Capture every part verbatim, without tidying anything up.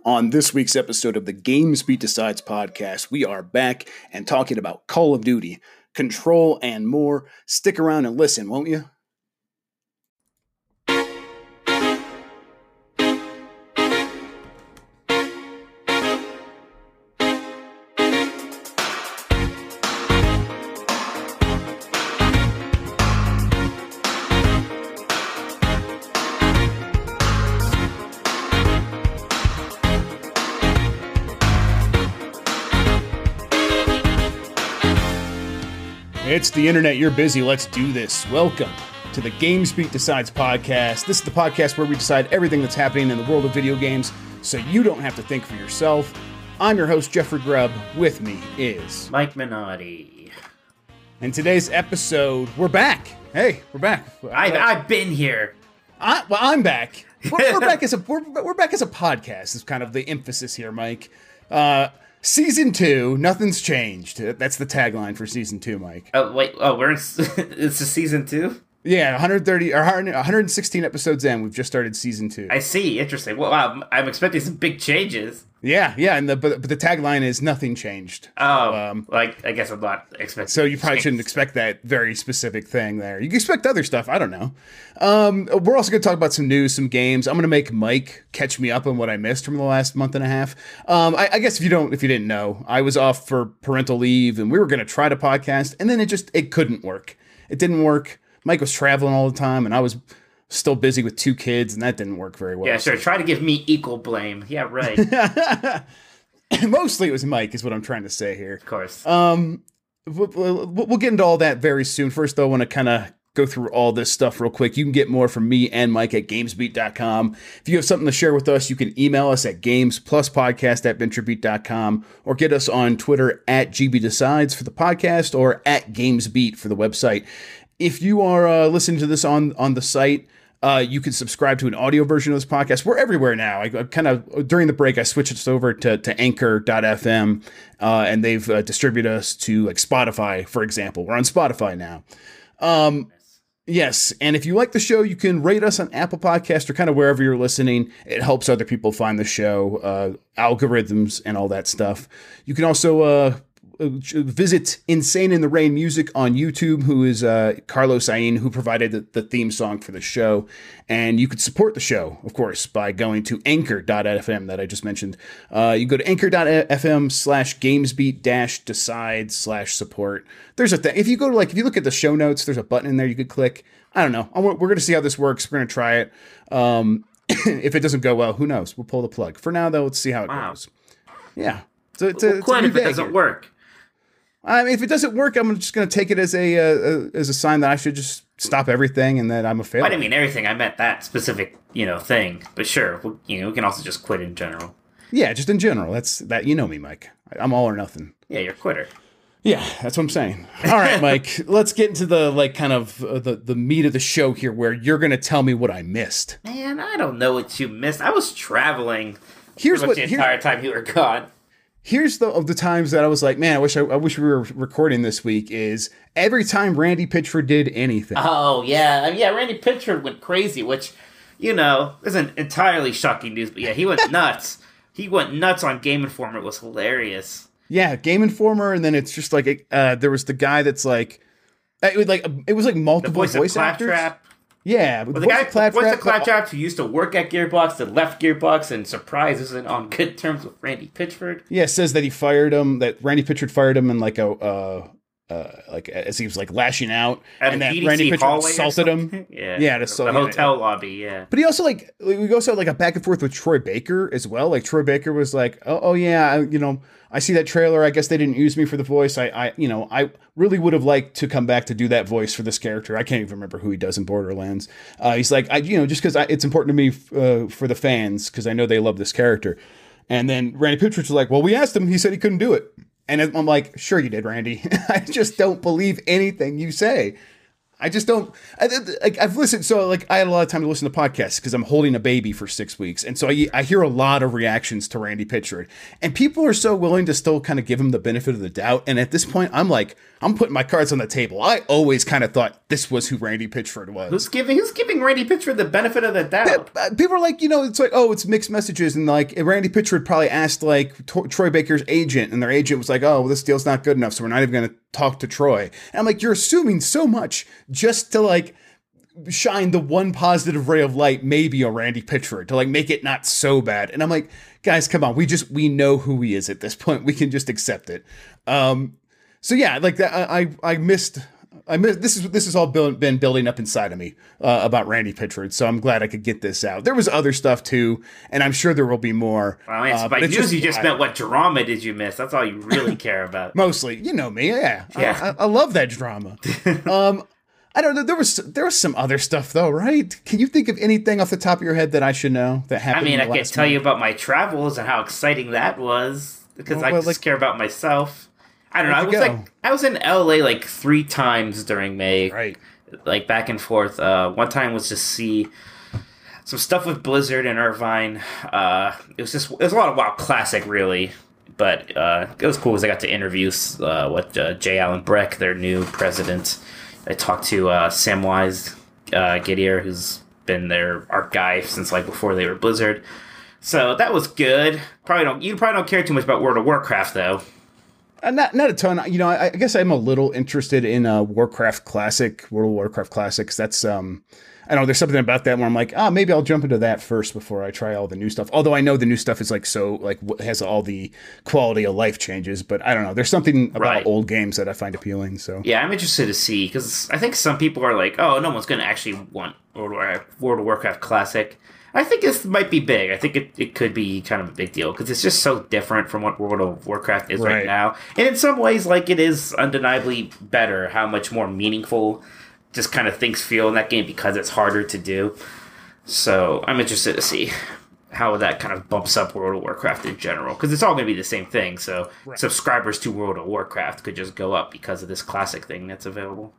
On this week's episode of the Games Beat Decides podcast, we are back and talking about Call of Duty, Control, and more. Stick around and listen, won't you? It's the internet, you're busy, let's do this. Welcome to the Games Beat Decides podcast. This is the podcast where we decide everything that's happening in the world of video games so you don't have to think for yourself. I'm your host, Jeffrey Grubb. With me is Mike Minotti. In today's episode, we're back. Hey, we're back. I've, I've been here. I, well, I'm back. We're, we're back as a we're, we're back as a podcast is kind of the emphasis here, Mike. Uh, Season two, nothing's changed. That's the tagline for season two, Mike. Oh, wait. Oh, we're in, it's a season two? Yeah, one hundred thirty or one hundred sixteen episodes in. We've just started season two. I see. Interesting. Well, wow, I'm expecting some big changes. Yeah, yeah, and the but, but the tagline is nothing changed. Oh, um, like I guess I'm not expecting. So you probably shouldn't expect that very specific thing there. You can expect other stuff. I don't know. Um, we're also going to talk about some news, some games. I'm going to make Mike catch me up on what I missed from the last month and a half. Um, I, I guess if you don't, if you didn't know, I was off for parental leave, and we were going to try to podcast, and then it just it couldn't work. It didn't work. Mike was traveling all the time, and I was still busy with two kids, and that didn't work very well. Yeah, sure. Try to give me equal blame. Yeah, right. Mostly it was Mike, is what I'm trying to say here. Of course. Um, we'll, we'll get into all that very soon. First, though, I want to kind of go through all this stuff real quick. You can get more from me and Mike at gamesbeat dot com. If you have something to share with us, you can email us at gamespluspodcast at venturebeat dot com or get us on Twitter at gbdecides for the podcast or at gamesbeat for the website. If you are uh, listening to this on, on the site, uh, you can subscribe to an audio version of this podcast. We're everywhere now. I, I kind of, during the break, I switched us over to, to anchor dot f m, uh, and they've uh, distributed us to like Spotify, for example. We're on Spotify now. Um, yes, and if you like the show, you can rate us on Apple Podcasts or kind of wherever you're listening. It helps other people find the show, uh, algorithms and all that stuff. You can also uh, visit Insane in the Rain Music on YouTube, who is uh, Carlos Ain, who provided the, the theme song for the show. And you could support the show, of course, by going to anchor dot f m that I just mentioned. Uh, you go to anchor dot f m slash gamesbeat dash decide slash support. There's a thing. If you go to like, if you look at the show notes, there's a button in there you could click. I don't know. We're, we're going to see how this works. We're going to try it. Um, if it doesn't go well, who knows? We'll pull the plug. For now, though, let's see how it Wow. goes. Yeah. So it's a, Well, it's quit a if it doesn't work. I mean, if it doesn't work, I'm just going to take it as a, uh, as a sign that I should just stop everything and that I'm a failure. I didn't mean everything. I meant that specific, you know, thing. But sure, we, you know, we can also just quit in general. Yeah, just in general. That's that. You know me, Mike. I'm all or nothing. Yeah, you're a quitter. Yeah, that's what I'm saying. All right, Mike. Let's get into the like kind of uh, the the meat of the show here, where you're going to tell me what I missed. Man, I don't know what you missed. I was traveling. Here's pretty much what the here- entire time you were gone. Here's the of the times that I was like, man, I wish I, I wish we were recording this week. Is every time Randy Pitchford did anything. Oh yeah, I mean, yeah. Randy Pitchford went crazy, which, you know, isn't entirely shocking news. But yeah, he went nuts. He went nuts on Game Informer. It was hilarious. Yeah, Game Informer, and then it's just like uh, there was the guy that's like, it was like it was like multiple The voice, voice of actors. Claptrap. Yeah, Well, the guy voice of Claptrap who used to work at Gearbox that left Gearbox and surprise isn't on good terms with Randy Pitchford. Yeah, says that he fired him. That Randy Pitchford fired him in like a uh, uh, like as he was like lashing out, At and a that P D C Randy Pitchford hallway or assaulted him. something? Yeah, Yeah, to the, so- the yeah, hotel lobby. Yeah, But he also like we also had like a back and forth with Troy Baker as well. Like Troy Baker was like, oh, oh yeah, I, you know, I see that trailer. I guess they didn't use me for the voice. I, I, you know, I really would have liked to come back to do that voice for this character. I can't even remember who he does in Borderlands. Uh, he's like, I, you know, just because it's important to me uh, for the fans because I know they love this character. And then Randy Pitchford was like, well, we asked him. He said he couldn't do it. And I'm like, sure you did, Randy. I just don't believe anything you say. I just don't. I, I, I've listened, so like I had a lot of time to listen to podcasts because I'm holding a baby for six weeks, and so I, I hear a lot of reactions to Randy Pitchford, and people are so willing to still kind of give him the benefit of the doubt. And at this point, I'm like, I'm putting my cards on the table. I always kind of thought this was who Randy Pitchford was. Who's giving Who's giving Randy Pitchford the benefit of the doubt? People are like, you know, it's like, oh, it's mixed messages, and like Randy Pitchford probably asked like T- Troy Baker's agent, and their agent was like, oh, well, this deal's not good enough, so we're not even going to talk to Troy. And I'm like, you're assuming so much just to like shine the one positive ray of light, maybe on Randy Pitchford, to like make it not so bad. And I'm like, guys, come on, we just we know who he is at this point. We can just accept it. Um, so yeah, like that, I I, I missed. I missed, this is this has all build, been building up inside of me uh, about Randy Pitchford, so I'm glad I could get this out. There was other stuff too, and I'm sure there will be more. Well, I mean, uh, by news, just, you just I, meant what drama did you miss? That's all you really care about. Mostly, you know me, yeah. Yeah. I, I, I love that drama. um, I don't know. There was there was some other stuff though, right? Can you think of anything off the top of your head that I should know that happened? I mean, in the I last could tell month? you about my travels and how exciting that was because Well, I well, just like- care about myself. I don't know. I Where'd was you like, go? I was in L A like three times during May, Right. like back and forth. Uh, one time was to see some stuff with Blizzard and Irvine. Uh, it was just it was a lot of WoW Classic, really, but uh, it was cool because I got to interview uh, what uh, J. Allen Breck, their new president. I talked to uh, Samwise uh, Gideon, who's been their art guy since like before they were Blizzard. So that was good. Probably don't you probably don't care too much about World of Warcraft though. Uh, not not a ton. You know, I, I guess I'm a little interested in uh, Warcraft Classic, World of Warcraft Classics. That's um, I don't know. There's something about that where I'm like, ah, maybe I'll jump into that first before I try all the new stuff. Although I know the new stuff is like so like w- has all the quality of life changes, but I don't know. There's something about Right. old games that I find appealing. So Yeah, I'm interested to see because I think some people are like, "Oh, no one's going to actually want World of Warcraft, World of Warcraft Classic." I think this might be big. I think it, it could be kind of a big deal because it's just so different from what World of Warcraft is right. Right. now, and in some ways, like it is undeniably better. How much more meaningful, just kind of things feel in that game because it's harder to do. So I'm interested to see how that kind of bumps up World of Warcraft in general because it's all going to be the same thing. So Right. subscribers to World of Warcraft could just go up because of this classic thing that's available.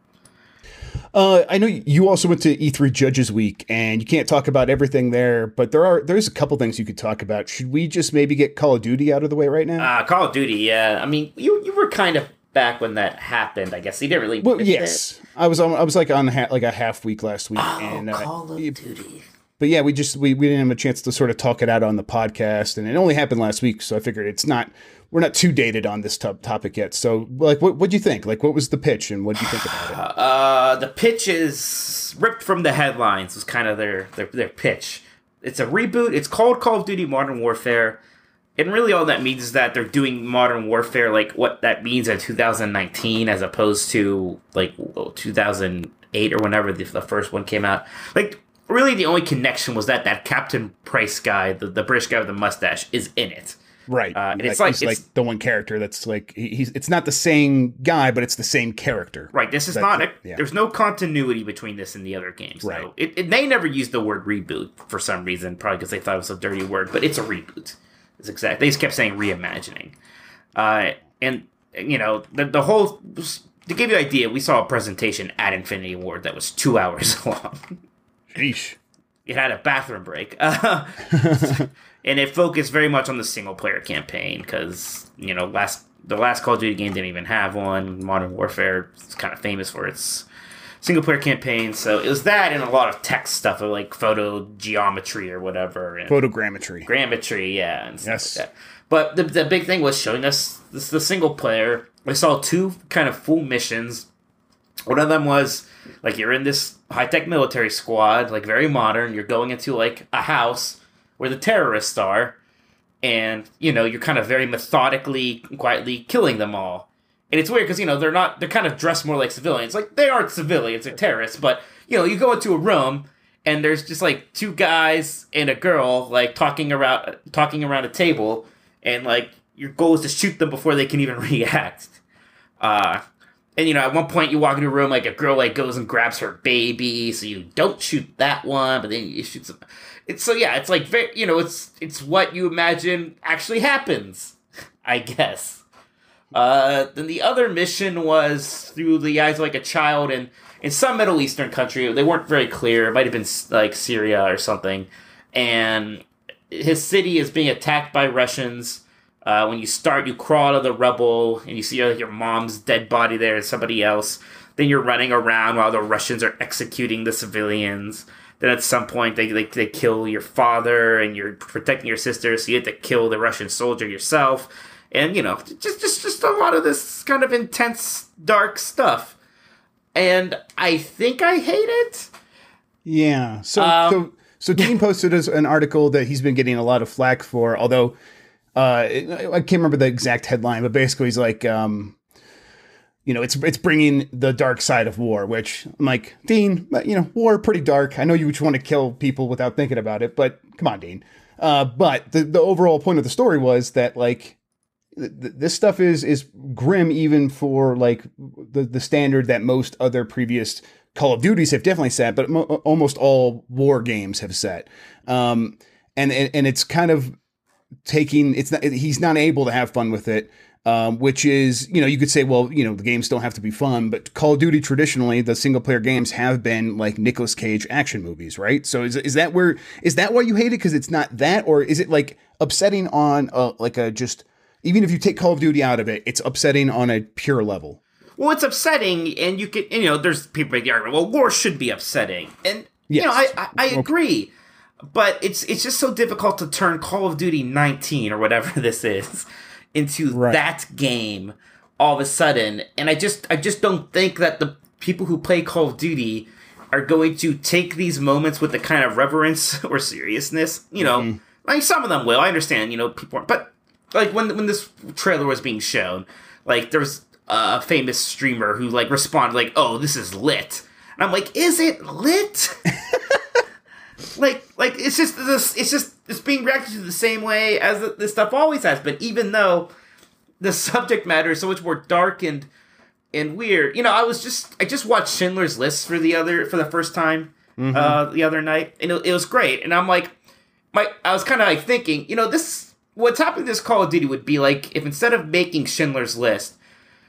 Uh, I know you also went to E three Judges Week, and you can't talk about everything there, but there are there's a couple things you could talk about. Should we just maybe get Call of Duty out of the way right now? Uh, Call of Duty, yeah. I mean, you you were kind of back when that happened. I guess you didn't really. well, miss yes, I was on. I was like on ha- like a half week last week, it. and Oh, uh, Call of Duty. but yeah, we just we, we didn't have a chance to sort of talk it out on the podcast, and it only happened last week, so I figured it's not we're not too dated on this top topic yet. So, like, what what'd you think? Like, what was the pitch, and what did you think about it? Uh, the pitch is ripped from the headlines. Was kind of their their their pitch. It's a reboot. It's called Call of Duty Modern Warfare. And really all that means is that they're doing Modern Warfare like what that means in two thousand nineteen as opposed to like two thousand eight or whenever the, the first one came out. Like, really the only connection was that that Captain Price guy, the, the British guy with the mustache, is in it. Right, Uh, and like, it's like- he's it's- like the one character that's like he, he's. It's not the same guy, but it's the same character. Right, this is That's not it, a, yeah. there's no continuity between this and the other games. Right. Though. It, it, they never used the word reboot for some reason, probably because they thought it was a dirty word, but it's a reboot. It's exact. They just kept saying reimagining. Uh, and, you know, the, the whole, to give you an idea, we saw a presentation at Infinity Ward that was two hours long. Sheesh. It had a bathroom break. Uh, and it focused very much on the single player campaign because, you know, last the last Call of Duty game didn't even have one. Modern Warfare is kind of famous for its single player campaign. So it was that and a lot of text stuff of like photo geometry or whatever. And Photogrammetry. grammetry, yeah. And stuff Yes. like that. But the, the big thing was showing us this, the single player. We saw two kind of full missions. One of them was like you're in this high-tech military squad, like very modern. You're going into like a house where the terrorists are, and you know you're kind of very methodically, quietly killing them all. And it's weird because you know they're not they're kind of dressed more like civilians. Like they aren't civilians, they're terrorists. But you know you go into a room and there's just like two guys and a girl like talking around talking around a table, and like your goal is to shoot them before they can even react. Uh, and, you know, at one point you walk into a room, like, a girl, like, goes and grabs her baby, so you don't shoot that one, but then you shoot some... It's, so, yeah, it's, like, very, you know, it's it's what you imagine actually happens, I guess. Uh, then the other mission was through the eyes of like a child in, in some Middle Eastern country. They weren't very clear. It might have been like Syria or something. And his city is being attacked by Russians. Uh, when you start, you crawl out of the rubble and you see like, your mom's dead body there and somebody else. Then you're running around while the Russians are executing the civilians. Then at some point they, they they kill your father and you're protecting your sister, so you have to kill the Russian soldier yourself. And, you know, just, just, just a lot of this kind of intense, dark stuff. And I think I hate it. Yeah. So, Um, so, so Dean posted us an article that he's been getting a lot of flack for, although uh, I can't remember the exact headline, but basically he's like, um, you know, it's it's bringing the dark side of war, which I'm like, Dean, you know, war pretty dark. I know you just want to kill people without thinking about it, but come on, Dean. Uh, but the, the overall point of the story was that, like, th- this stuff is is grim even for, like, the, the standard that most other previous Call of Duties have definitely set, but mo- almost all war games have set. Um, and, and and it's kind of taking, it's not, he's not able to have fun with it. Um, which is, you know, you could say, well, you know, the games don't have to be fun, but Call of Duty traditionally, the single player games have been like Nicolas Cage action movies, right? So is is that where, is that why you hate it? Because it's not that, or is it like upsetting on a, like a just, even if you take Call of Duty out of it, it's upsetting on a pure level? Well, it's upsetting, and you can, you know, there's people make the argument, well, war should be upsetting. And, Yes. you know, I, I, I Okay. agree. But it's it's just so difficult to turn Call of Duty nineteen, or whatever this is, into Right. that game all of a sudden. And I just I just don't think that the people who play Call of Duty are going to take these moments with the kind of reverence or seriousness. You know, Mhm. like some of them will. I understand, you know, people aren't. But like when when this trailer was being shown, like there was a famous streamer who like responded like, "Oh, this is lit." And I'm like, "Is it lit?" Like, like it's just this. It's just it's being reacted to the same way as this stuff always has. But even though the subject matter is so much more dark and and weird, you know, I was just I just watched Schindler's List for the other for the first time Mm-hmm. uh, the other night, and it, it was great. And I'm like, my I was kind of like thinking, you know, this what's happening to this Call of Duty would be like if instead of making Schindler's List,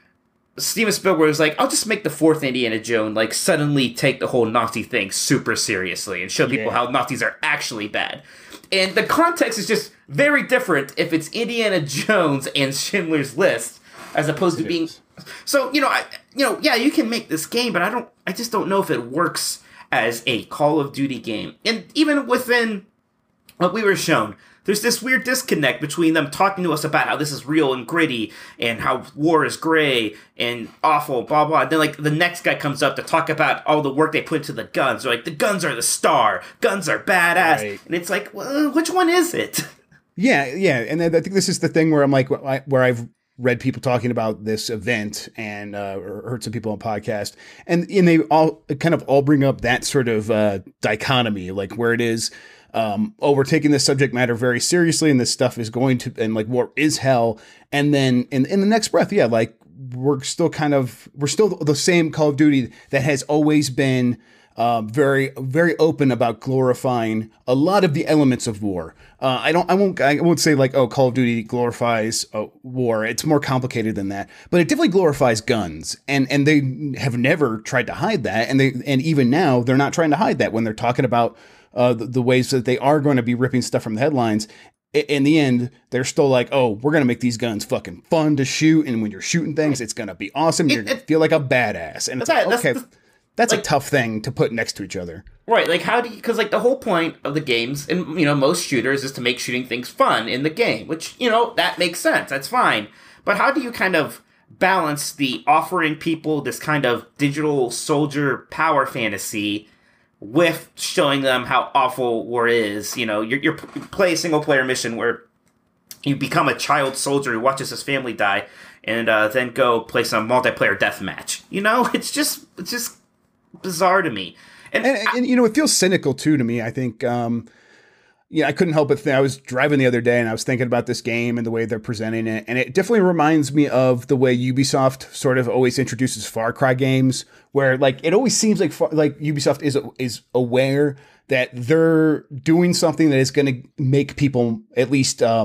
Steven Spielberg was like, I'll just make the fourth Indiana Jones, like, suddenly take the whole Nazi thing super seriously and show people Yeah. how Nazis are actually bad. And the context is just very different if it's Indiana Jones and Schindler's List, as opposed to It being... is. So, you know, I, you know, yeah, you can make this game, but I don't, I just don't know if it works as a Call of Duty game. And even within what we were shown, there's this weird disconnect between them talking to us about how this is real and gritty and how war is gray and awful, blah, blah. And then, like, the next guy comes up to talk about all the work they put into the guns. They're like, the guns are the star. Guns are badass. Right. And it's like, well, which one is it? Yeah, yeah, and I think this is the thing where I'm like, where I've read people talking about this event and uh, or heard some people on podcast, and and they all kind of all bring up that sort of uh, dichotomy, like where it is, um, oh, we're taking this subject matter very seriously, and this stuff is going to, and like war is hell, and then in in the next breath, yeah, like we're still kind of we're still the same Call of Duty that has always been. Um, very, very open about glorifying a lot of the elements of war. Uh, I don't, I won't, I won't say like, oh, Call of Duty glorifies uh, war. It's more complicated than that. But it definitely glorifies guns, and and they have never tried to hide that. And they, and even now, they're not trying to hide that when they're talking about uh, the, the ways that they are going to be ripping stuff from the headlines. In the end, they're still like, oh, we're going to make these guns fucking fun to shoot, and when you're shooting things, it's going to be awesome. You're It- going to feel like a badass, and it's That- like, that's okay. the- That's like- a tough thing to put next to each other. Right, like how do you, because like the whole point of the games, and you know, most shooters is to make shooting things fun in the game, which, you know, that makes sense, that's fine. But how do you kind of balance the offering people this kind of digital soldier power fantasy with showing them how awful war is? You know, you're, you're you play a single player mission where you become a child soldier who watches his family die, and uh, then go play some multiplayer deathmatch. You know, it's just it's just bizarre to me. And, And, and you know, it feels cynical too to me. I think, um, yeah, I couldn't help but think. I was driving the other day and I was thinking about this game and the way they're presenting it, and it definitely reminds me of the way Ubisoft sort of always introduces Far Cry games, where like it always seems like like Ubisoft is is aware that they're doing something that is going to make people at least um,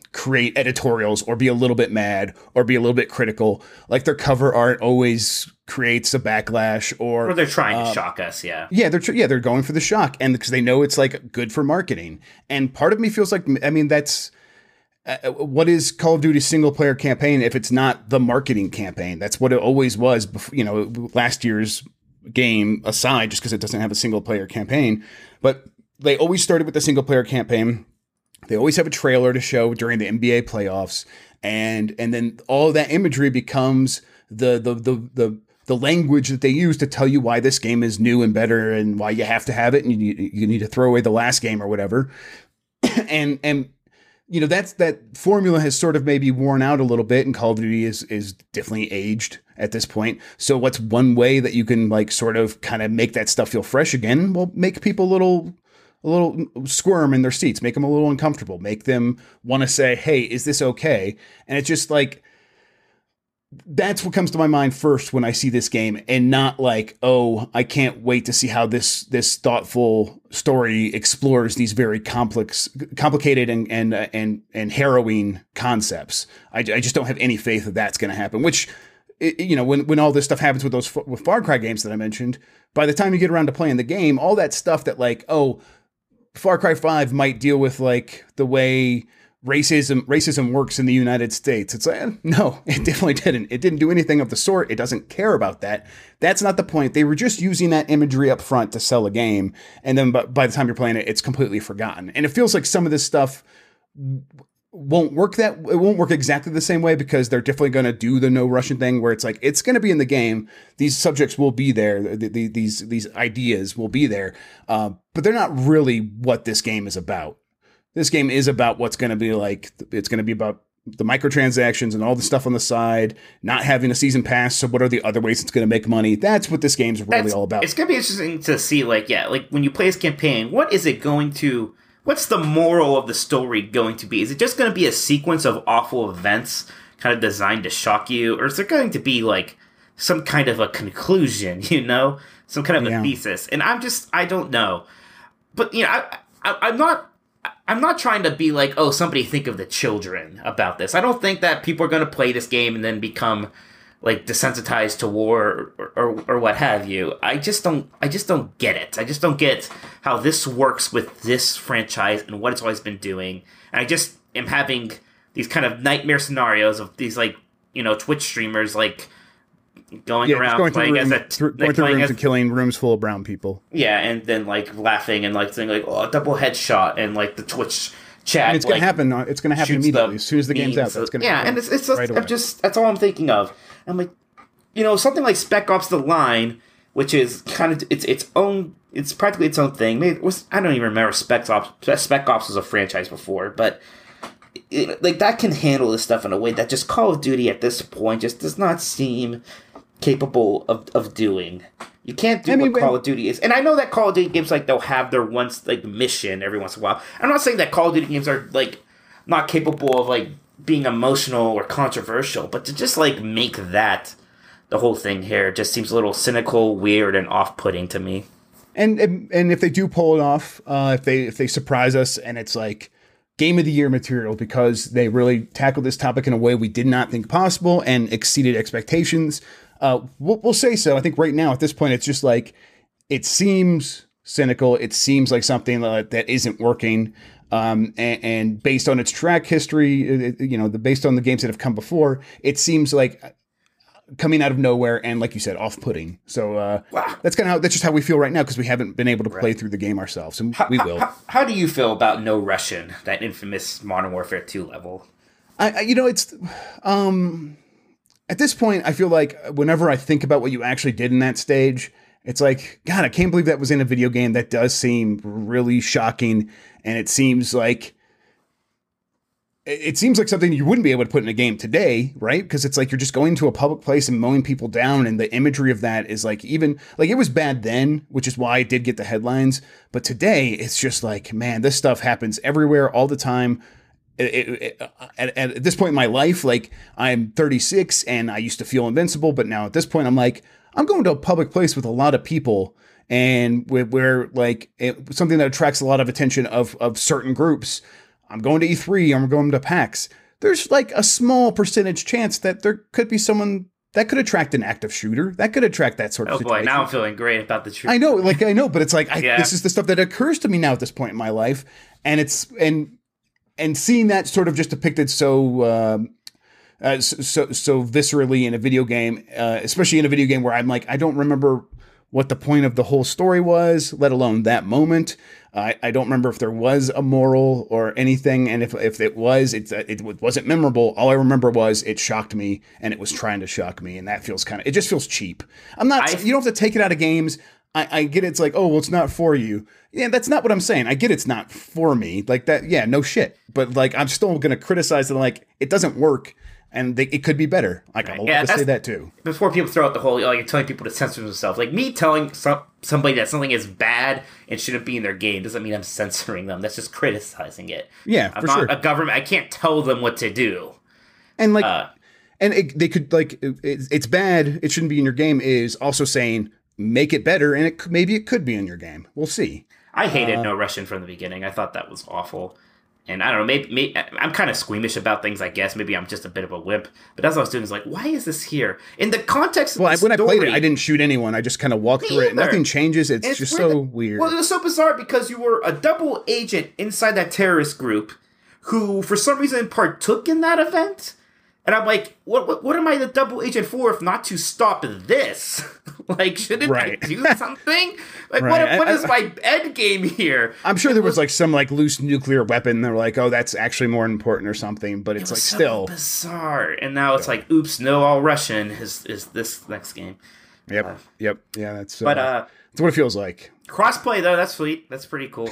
create editorials or be a little bit mad or be a little bit critical. Like their cover art always creates a backlash, or or they're trying to uh, shock us. Yeah, yeah, they're tr- yeah they're going for the shock, and because they know it's like good for marketing. And part of me feels like, I mean, that's uh, what is Call of Duty single player campaign if it's not the marketing campaign? That's what it always was. Before, you know, last year's game aside, just because it doesn't have a single player campaign, but they always started with the single player campaign. They always have a trailer to show during the N B A playoffs, and and then all of that imagery becomes the the the the the language that they use to tell you why this game is new and better and why you have to have it, and you you need to throw away the last game or whatever. and and you know, that's that formula has sort of maybe worn out a little bit, and Call of Duty is is definitely aged at this point. So what's one way that you can like sort of kind of make that stuff feel fresh again? Well, make people a little a little squirm in their seats, make them a little uncomfortable, make them want to say, hey, is this okay? And it's just like, that's what comes to my mind first when I see this game, and not like, oh, I can't wait to see how this this thoughtful story explores these very complex, complicated and and uh, and and harrowing concepts. I, I just don't have any faith that that's going to happen. Which, you know, when when all this stuff happens with those with Far Cry games that I mentioned, by the time you get around to playing the game, all that stuff that like, oh, Far Cry five might deal with like the way racism racism works in the United States. It's like, eh, no, it definitely didn't. It didn't do anything of the sort. It doesn't care about that. That's not the point. They were just using that imagery up front to sell a game. And then by, by the time you're playing it, it's completely forgotten. And it feels like some of this stuff won't work that it won't work exactly the same way, because they're definitely going to do the no Russian thing where it's like, it's going to be in the game. These subjects will be there. The, the, these, these ideas will be there. Uh, but they're not really what this game is about. This game is about what's going to be like, it's going to be about the microtransactions and all the stuff on the side, not having a season pass. So what are the other ways it's going to make money? That's what this game's really That's, all about. It's going to be interesting to see, like, yeah, like when you play this campaign, what is it going to, what's the moral of the story going to be? Is it just going to be a sequence of awful events kind of designed to shock you? Or is there going to be like some kind of a conclusion, you know, some kind of yeah. a thesis? And I'm just, I don't know. But, you know, I, I, I'm not, I'm not trying to be like, oh, somebody think of the children about this. I don't think that people are going to play this game and then become like desensitized to war or, or or what have you. I just don't I just don't get it. I just don't get how this works with this franchise and what it's always been doing. And I just am having these kind of nightmare scenarios of these, like, you know, Twitch streamers like going yeah, around going playing through, room, as a through, like going through rooms as, and killing rooms full of brown people. Yeah, and then like laughing and like saying like, oh, a double headshot, and like the Twitch chat. And it's like, gonna happen. It's gonna happen immediately as soon as the game's out. That's gonna yeah, happen and it's it's just, right I'm just that's all I'm thinking of. I'm like, you know, something like Spec Ops: The Line, which is kind of it's its own. It's practically its own thing. Maybe it was, I don't even remember Spec Ops. Spec Ops was a franchise before, but it, like that can handle this stuff in a way that just Call of Duty at this point just does not seem capable of, of doing. You can't do I mean, what Call of Duty is. And I know that Call of Duty games, like, they'll have their once like mission every once in a while. I'm not saying that Call of Duty games are like not capable of like being emotional or controversial, but to just like make that the whole thing here just seems a little cynical, weird, and off-putting to me. And and, and if they do pull it off, uh, if they if they surprise us and it's like Game of the Year material because they really tackled this topic in a way we did not think possible and exceeded expectations, Uh, we'll, we'll say so. I think right now at this point, it's just like, it seems cynical. It seems like something that, that isn't working. Um, and, and based on its track history, it, you know, the based on the games that have come before, it seems like coming out of nowhere and, like you said, off-putting. So uh, wow. that's kind of how that's just how we feel right now, because we haven't been able to play right. through the game ourselves, and how, we will. How, how do you feel about No Russian, that infamous Modern Warfare two level? I, I you know, it's. Um, At this point, I feel like whenever I think about what you actually did in that stage, it's like, God, I can't believe that was in a video game. That does seem really shocking. And it seems like, it seems like something you wouldn't be able to put in a game today, right? Because it's like, you're just going to a public place and mowing people down. And the imagery of that is like, even like, it was bad then, which is why it did get the headlines. But today it's just like, man, this stuff happens everywhere all the time. It, it, it, at, at this point in my life, like, I'm thirty-six and I used to feel invincible, but now at this point I'm like, I'm going to a public place with a lot of people, and where, where like it, something that attracts a lot of attention of, of certain groups. I'm going to E three, I'm going to PAX. There's like a small percentage chance that there could be someone that could attract an active shooter. That could attract that sort of oh situation. boy, now I'm feeling great about the truth. I know, like I know, but it's like I, Yeah. this is the stuff that occurs to me now at this point in my life, and it's and and seeing that sort of just depicted so um, uh, so so viscerally in a video game, uh, especially in a video game where I'm like I don't remember what the point of the whole story was, let alone that moment. I, I don't remember if there was a moral or anything, and if if it was, it, it wasn't memorable. All I remember was it shocked me, and it was trying to shock me, and that feels kind of, it just feels cheap. I'm not, I, you don't have to take it out of games. I, I get it, it's like, oh, well, it's not for you. Yeah, that's not what I'm saying. I get it's not for me. Like that, yeah, no shit. But like, I'm still going to criticize it, like, it doesn't work. And they, it could be better. Like, right. I'm allowed yeah, to say that too. Before people throw out the whole, oh, you're telling people to censor themselves. Like, me telling some, somebody that something is bad and shouldn't be in their game doesn't mean I'm censoring them. That's just criticizing it. Yeah, I'm for not sure. a government. I can't tell them what to do. And like, uh, and it, they could, like, it, it's bad, it shouldn't be in your game, is also saying, make it better, and it maybe it could be in your game. We'll see. I hated uh, No Russian from the beginning. I thought that was awful. And I don't know, maybe, maybe I'm kind of squeamish about things, I guess. Maybe I'm just a bit of a wimp. But as I was doing, I was like, why is this here? In the context of well, the when story, I played it, I didn't shoot anyone. I just kind of walked through it. Nothing changes. It's, it's just weird. so weird. Well, it was so bizarre because you were a double agent inside that terrorist group who, for some reason, partook in that event. And I'm like, what what, what am I the double agent for if not to stop this? Like, shouldn't right. I do something? Like, right. what, what I, is my end game here? I'm sure there was like some like loose nuclear weapon. They're like, oh, that's actually more important or something. But it's it like so still bizarre. And now it's like, oops, no, all Russian is is this next game. Yep. Uh, yep. Yeah, that's. Uh, but uh, that's what it feels like. Crossplay though, that's sweet. That's pretty cool.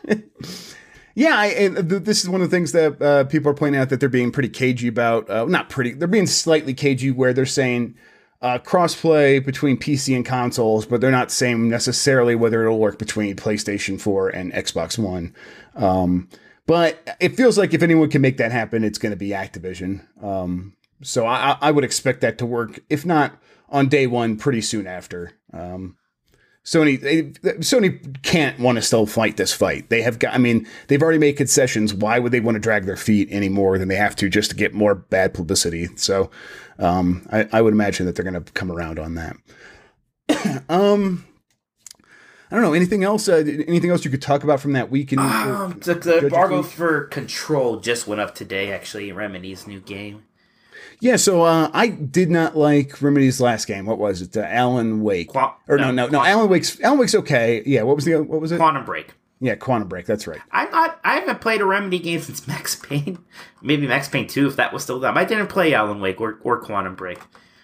Yeah, I, and this is one of the things that uh, people are pointing out that they're being pretty cagey about. Uh, not pretty, they're being slightly cagey where they're saying uh, crossplay between P C and consoles, but they're not saying necessarily whether it'll work between PlayStation four and Xbox One. Um, but it feels like if anyone can make that happen, it's going to be Activision. Um, so I, I would expect that to work, if not on day one, pretty soon after. Um, Sony, they, Sony can't want to still fight this fight. They have got, I mean, they've already made concessions. Why would they want to drag their feet any more than they have to just to get more bad publicity? So, um, I, I would imagine that they're going to come around on that. um, I don't know. Anything else? Uh, anything else you could talk about from that week? In, um, the the embargo for Control just went up today. Actually, Remedy's new game. Yeah, so uh, I did not like Remedy's last game. What was it? Uh, Alan Wake. Qu- or no, no, no. no Alan Wake's Alan Wake's okay. Yeah. What was the what was it? Quantum Break. Yeah, Quantum Break. That's right. I'm not. I haven't played a Remedy game since Max Payne. Maybe Max Payne two, if that was still them. I didn't play Alan Wake or, or Quantum Break.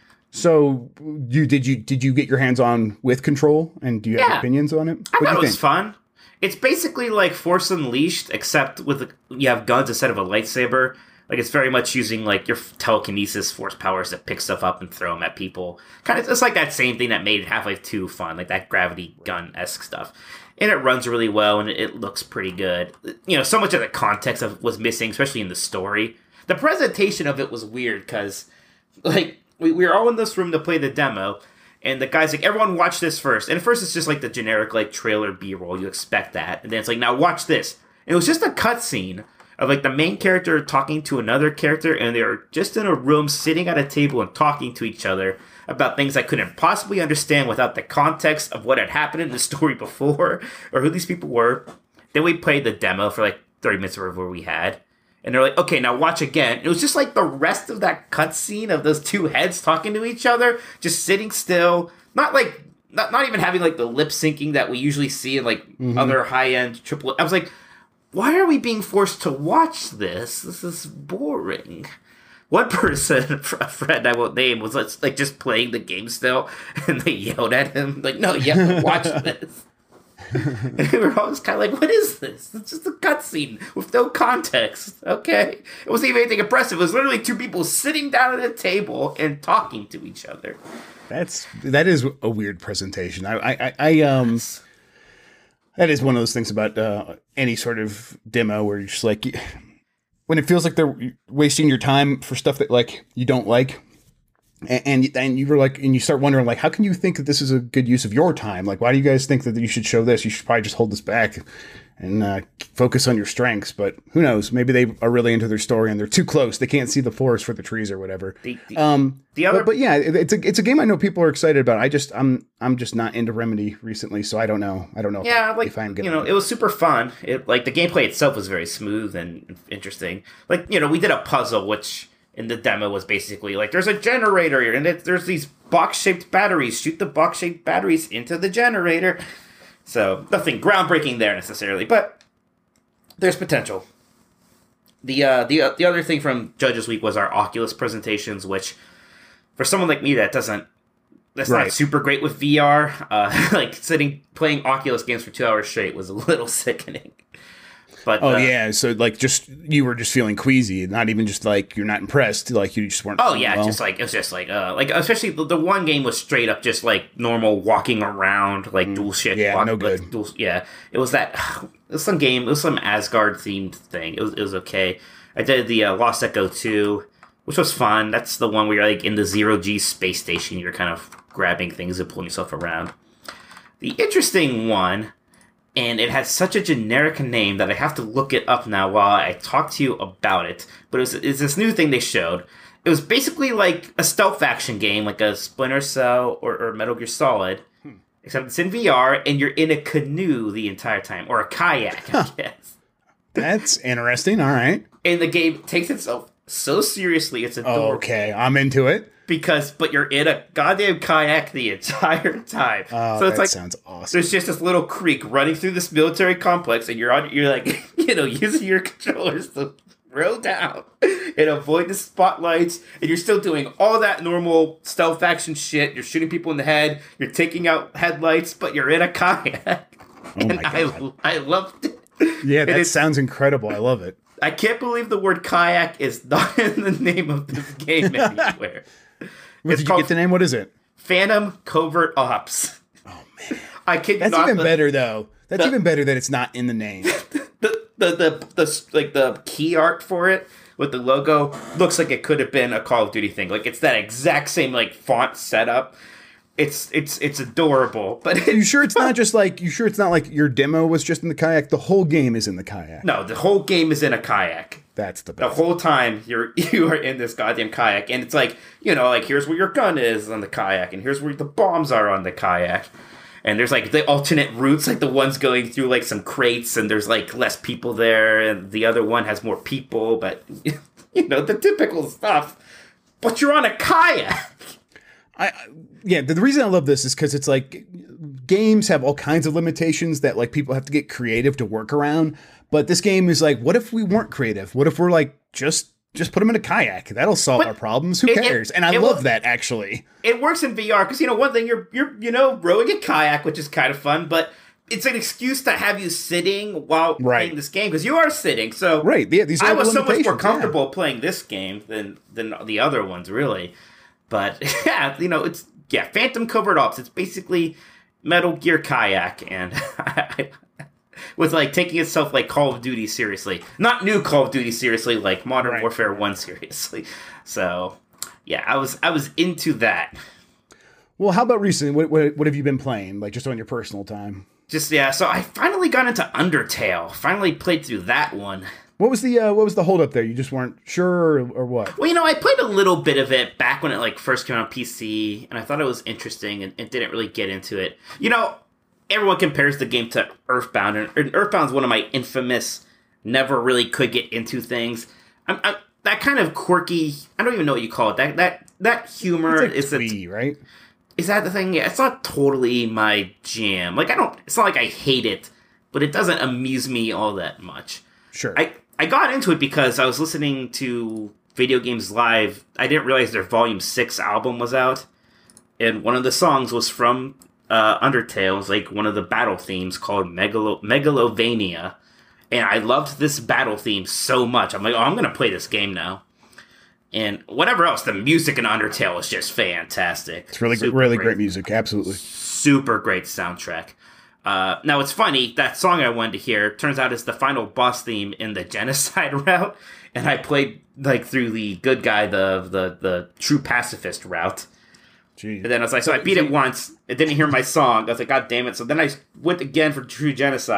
So you did you did you get your hands on with Control, and do you have yeah. opinions on it? I what thought do you it was think? fun. It's basically like Force Unleashed, except with a, you have guns instead of a lightsaber. Like, it's very much using, like, your telekinesis force powers to pick stuff up and throw them at people. Kind of, it's like that same thing that made Half-Life two fun, like that gravity gun-esque stuff. And it runs really well, and it looks pretty good. You know, so much of the context of was missing, especially in the story. The presentation of it was weird, because, like, we, we were all in this room to play the demo, and the guy's like, everyone watch this first. And at first, it's just, like, the generic, like, trailer B-roll. You expect that. And then it's like, now watch this. And it was just a cutscene of like the main character talking to another character, and they were just in a room sitting at a table and talking to each other about things I couldn't possibly understand without the context of what had happened in the story before or who these people were. Then we played the demo for like thirty minutes or whatever we had, and they're like, okay, now watch again. It was just like the rest of that cutscene of those two heads talking to each other, just sitting still, not like not not even having like the lip syncing that we usually see in like mm-hmm. other high end triple. I was like, why are we being forced to watch this? This is boring. One person, a friend I won't name, was like just playing the game still, and they yelled at him, like, no, you have to watch this. And we were all just kind of like, what is this? It's just a cutscene with no context, okay? It wasn't even anything impressive. It was literally two people sitting down at a table and talking to each other. That's, that is a weird presentation. I, I, I, um... Yes. That is one of those things about uh, any sort of demo where you're just like, when it feels like they're wasting your time for stuff that like you don't like, and and, and you were like, and you start wondering like, how can you think that this is a good use of your time? Like, why do you guys think that you should show this? You should probably just hold this back. and uh, focus on your strengths. But who knows? Maybe they are really into their story and they're too close. They can't see the forest for the trees or whatever. The, the, um, the other, but, but yeah, it, it's a it's a game I know people are excited about. I just I'm I'm just not into Remedy recently, so I don't know. I don't know. Yeah, if, like if I'm gonna you know, it was super fun. It like the gameplay itself was very smooth and interesting. Like you know, we did a puzzle which in the demo was basically like there's a generator here and it, there's these box shaped batteries. Shoot the box shaped batteries into the generator. So nothing groundbreaking there necessarily, but there's potential. The uh, the uh, the other thing from Judges Week was our Oculus presentations, which for someone like me that doesn't that's right. not super great with V R. Uh, like sitting playing Oculus games for two hours straight was a little sickening. But, oh uh, yeah, so like just you were just feeling queasy, not even just like you're not impressed, like you just weren't. Oh yeah, well. just like it was just like uh like especially the, the one game was straight up just like normal walking around like mm, dual shit. Yeah, walk, no good. Like, dual, yeah, it was that. It was some game. It was some Asgard themed thing. It was it was okay. I did the uh, Lost Echo two, which was fun. That's the one where you're like in the zero G space station. You're kind of grabbing things and pulling yourself around. The interesting one. And it had such a generic name that I have to look it up now while I talk to you about it. But it was, it's this new thing they showed. It was basically like a stealth action game, like a Splinter Cell or, or Metal Gear Solid. Hmm. Except it's in V R, and you're in a canoe the entire time. Or a kayak, I guess. That's interesting, all right. And the game takes itself so seriously, it's adorable. Okay, I'm into it. Because, but you're in a goddamn kayak the entire time. Oh, so it's that like, sounds awesome. There's just this little creek running through this military complex, and you're on, you're like, you know, using your controllers to row down and avoid the spotlights, and you're still doing all that normal stealth action shit. You're shooting people in the head, you're taking out headlights, but you're in a kayak. Oh and my God. I, I loved it. Yeah, that sounds incredible. I love it. I can't believe the word kayak is not in the name of this game anywhere. What, did you get the name? What is it? Phantom Covert Ops. Oh man, I kid That's not, even the, better though. That's the, even better that it's not in the name. The, the the the like the key art for it with the logo looks like it could have been a Call of Duty thing. Like it's that exact same like font setup. It's it's it's adorable. But Are you sure it's not just like you sure it's not like your demo was just in the kayak? The whole game is in the kayak. No, the whole game is in a kayak. That's the best. The whole time you're you are in this goddamn kayak, and it's like, you know, like here's where your gun is on the kayak, and here's where the bombs are on the kayak, and there's like the alternate routes, like the one's going through like some crates, and there's like less people there, and the other one has more people, but you know the typical stuff. But you're on a kayak. I yeah. The, the reason I love this is because it's like games have all kinds of limitations that like people have to get creative to work around. But this game is like, what if we weren't creative? What if we're like, just just put them in a kayak? That'll solve but our problems. Who it, cares? It, and I love will, that actually. It works in V R because, you know, one thing, you're, you're, you know, rowing a kayak, which is kind of fun, but it's an excuse to have you sitting while right. playing this game because you are sitting. So right. Yeah, these I was so much more comfortable yeah. playing this game than, than the other ones, really. But yeah, you know, it's, yeah, Phantom Covert Ops. It's basically Metal Gear Kayak, and with like taking itself like Call of Duty seriously, not new Call of Duty seriously, like Modern right. Warfare One seriously. So yeah, I was I was into that. Well, how about recently? What, what what have you been playing? Like just on your personal time? Just yeah. So I finally got into Undertale. Finally played through that one. What was the uh, what was the hold up there? You just weren't sure, or, or what? Well, you know, I played a little bit of it back when it like first came out on P C, and I thought it was interesting, and, and didn't really get into it. You know, everyone compares the game to Earthbound, and, and Earthbound is one of my infamous, never really could get into things. I'm, I'm, that kind of quirky, I don't even know what you call it. That that that humor it's like is twee, right? Is that the thing? Yeah, it's not totally my jam. Like I don't. It's not like I hate it, but it doesn't amuse me all that much. Sure. I. I got into it because I was listening to Video Games Live. I didn't realize their Volume six album was out. And one of the songs was from uh, Undertale. It was like one of the battle themes called Megalo- Megalovania. And I loved this battle theme so much. I'm like, oh, I'm going to play this game now. And whatever else, the music in Undertale is just fantastic. It's really, Super really great. great music. Absolutely. Super great soundtrack. Uh, now, it's funny, that song I wanted to hear turns out is the final boss theme in the Genocide route, and I played, like, through the good guy, the the, the true pacifist route. Jeez. And then I was like, so I beat it once, it didn't hear my song, I was like, God damn it, so then I went again for True Genocide,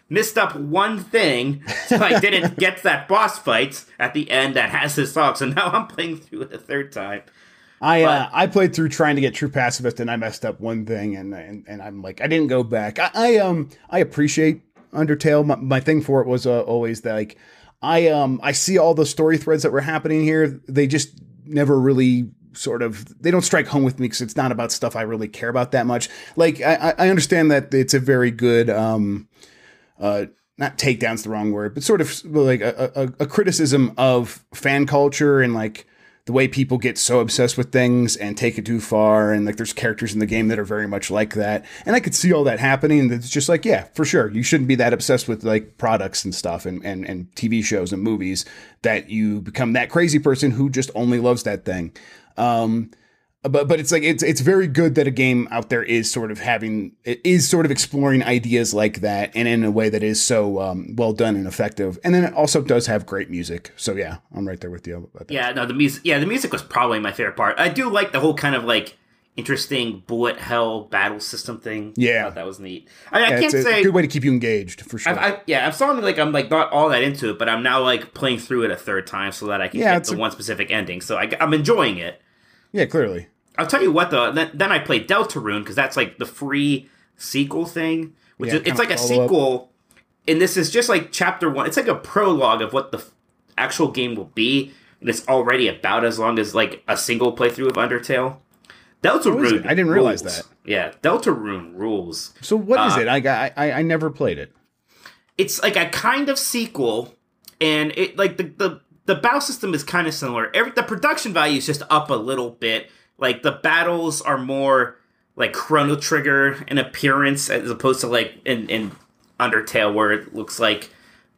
missed up one thing, so I didn't get that boss fight at the end that has this song. So now I'm playing through it a third time. I but, uh, I played through trying to get True Pacifist, and I messed up one thing, and and, and I'm like, I didn't go back. I, I um I appreciate Undertale. My, my thing for it was uh, always that, like, I um I see all the story threads that were happening here. They just never really sort of, they don't strike home with me because it's not about stuff I really care about that much. Like, I, I understand that it's a very good, um, uh, not takedown's the wrong word, but sort of like a, a, a criticism of fan culture and like the way people get so obsessed with things and take it too far. And like, there's characters in the game that are very much like that. And I could see all that happening. And it's just like, yeah, for sure. You shouldn't be that obsessed with like products and stuff and, and, and T V shows and movies that you become that crazy person who just only loves that thing. Um, but, but it's like, it's, it's very good that a game out there is sort of having, it is sort of exploring ideas like that and in a way that is so, um, well done and effective. And then it also does have great music. So yeah, I'm right there with you about that. Yeah, no, the music, yeah, the music was probably my favorite part. I do like the whole kind of like interesting bullet hell battle system thing. Yeah. I thought that was neat. I, mean, yeah, I can't it's a say good way to keep you engaged for sure. I, I, yeah, I'm starting to like, I'm like not all that into it, but I'm now like playing through it a third time so that I can yeah, get the a, one specific ending. So I, I'm enjoying it. Yeah, clearly. I'll tell you what though. Then, then I played Deltarune because that's like the free sequel thing, which yeah, is it's like a sequel, up. And this is just like chapter one. It's like a prologue of what the f- actual game will be, and it's already about as long as like a single playthrough of Undertale. Deltarune, I didn't realize rules. that. Yeah, Deltarune rules. So what uh, is it? I, I I never played it. It's like a kind of sequel, and it like the the. The battle system is kind of similar. Every the production value is just up a little bit. Like the battles are more like Chrono Trigger in appearance as opposed to like in, in Undertale where it looks like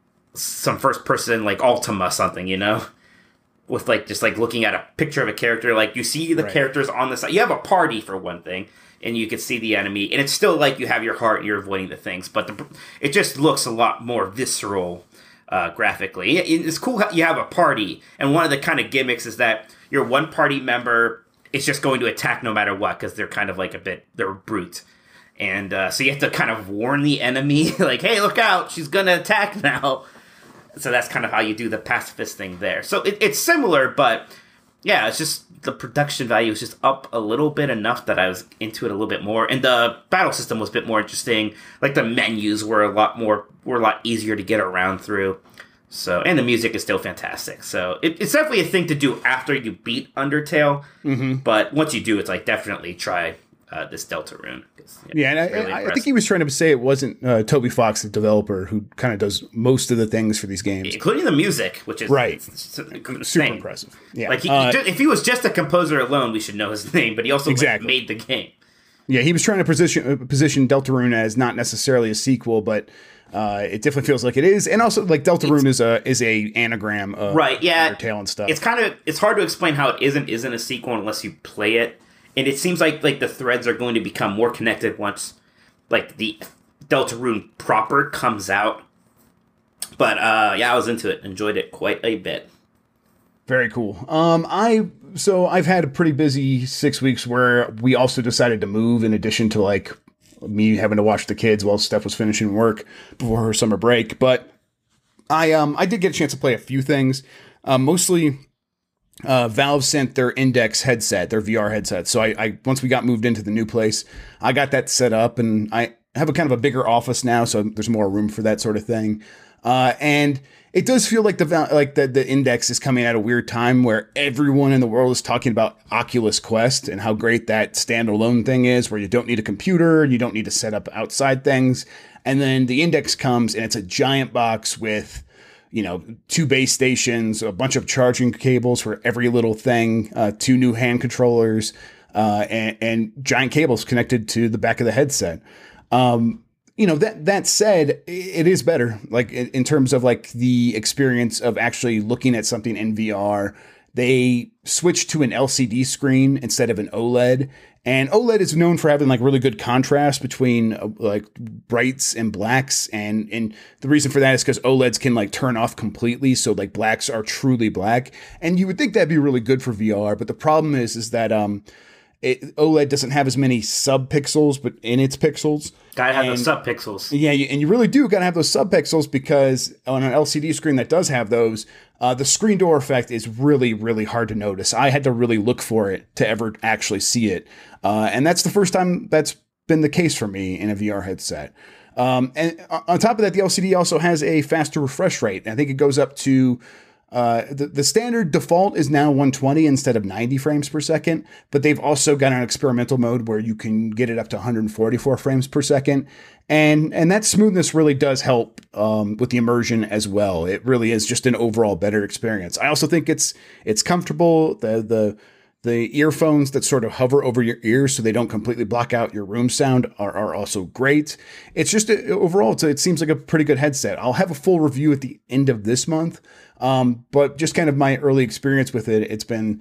some first person like Ultima something, you know? With like just like looking at a picture of a character, like you see the right. characters on the side. You have a party for one thing, and you can see the enemy, and it's still like you have your heart, you're avoiding the things, but the, it just looks a lot more visceral. Uh, graphically. It's cool how you have a party, and one of the kind of gimmicks is that your one party member is just going to attack no matter what, because they're kind of like a bit, they're brute. And uh, so you have to kind of warn the enemy, like, hey, look out, she's going to attack now. So that's kind of how you do the pacifist thing there. So it, it's similar, but yeah, it's just the production value is just up a little bit enough that I was into it a little bit more. And the battle system was a bit more interesting. Like the menus were a lot more, were a lot easier to get around through. So, and the music is still fantastic. So it, it's definitely a thing to do after you beat Undertale. Mm-hmm. But once you do, it's like definitely try uh, this Deltarune. Yeah, yeah and I, really I, I think he was trying to say it wasn't uh, Toby Fox, the developer, who kind of does most of the things for these games, including the music, which is right, super insane. Impressive. Yeah, like he, uh, he, if he was just a composer alone, we should know his name. But he also exactly. like, made the game. Yeah, he was trying to position uh, position Deltarune as not necessarily a sequel, but uh, it definitely feels like it is. And also, like Deltarune is a is a anagram of right, yeah, Undertale and stuff. It's kind of it's hard to explain how it isn't isn't a sequel unless you play it. And it seems like like the threads are going to become more connected once like the Deltarune proper comes out. But uh, yeah, I was into it, enjoyed it quite a bit. Very cool. Um, I so I've had a pretty busy six weeks where we also decided to move in addition to like me having to watch the kids while Steph was finishing work before her summer break. But I um I did get a chance to play a few things, uh, mostly. Uh, Valve sent their Index headset, their V R headset. So I, I, once we got moved into the new place, I got that set up, and I have a kind of a bigger office now, so there's more room for that sort of thing. Uh, and it does feel like the like the, the Index is coming at a weird time where everyone in the world is talking about Oculus Quest and how great that standalone thing is, where you don't need a computer, you don't need to set up outside things, and then the Index comes and it's a giant box with, you know, two base stations, a bunch of charging cables for every little thing, uh, two new hand controllers, uh, and, and giant cables connected to the back of the headset. Um, you know, that, that said, it is better, like in, in terms of like the experience of actually looking at something in V R. They switched to an L C D screen instead of an OLED. And OLED is known for having like really good contrast between uh, like brights and blacks. And, and the reason for that is because OLEDs can like turn off completely. So like blacks are truly black. And you would think that'd be really good for V R. But the problem is, is that um, it, OLED doesn't have as many sub-pixels, but in its pixels. Gotta have and, those sub-pixels. Yeah, you, and you really do gotta have those sub-pixels because on an L C D screen that does have those, uh, the screen door effect is really, really hard to notice. I had to really look for it to ever actually see it. Uh, and that's the first time that's been the case for me in a V R headset. Um, and on top of that, the L C D also has a faster refresh rate. I think it goes up to uh, the, the standard default is now one twenty instead of ninety frames per second, but they've also got an experimental mode where you can get it up to one forty-four frames per second. And, and that smoothness really does help um, with the immersion as well. It really is just an overall better experience. I also think it's, it's comfortable. The, the, The earphones that sort of hover over your ears so they don't completely block out your room sound are, are also great. It's just a, overall, it's a, it seems like a pretty good headset. I'll have a full review at the end of this month, um, but just kind of my early experience with it, it's been,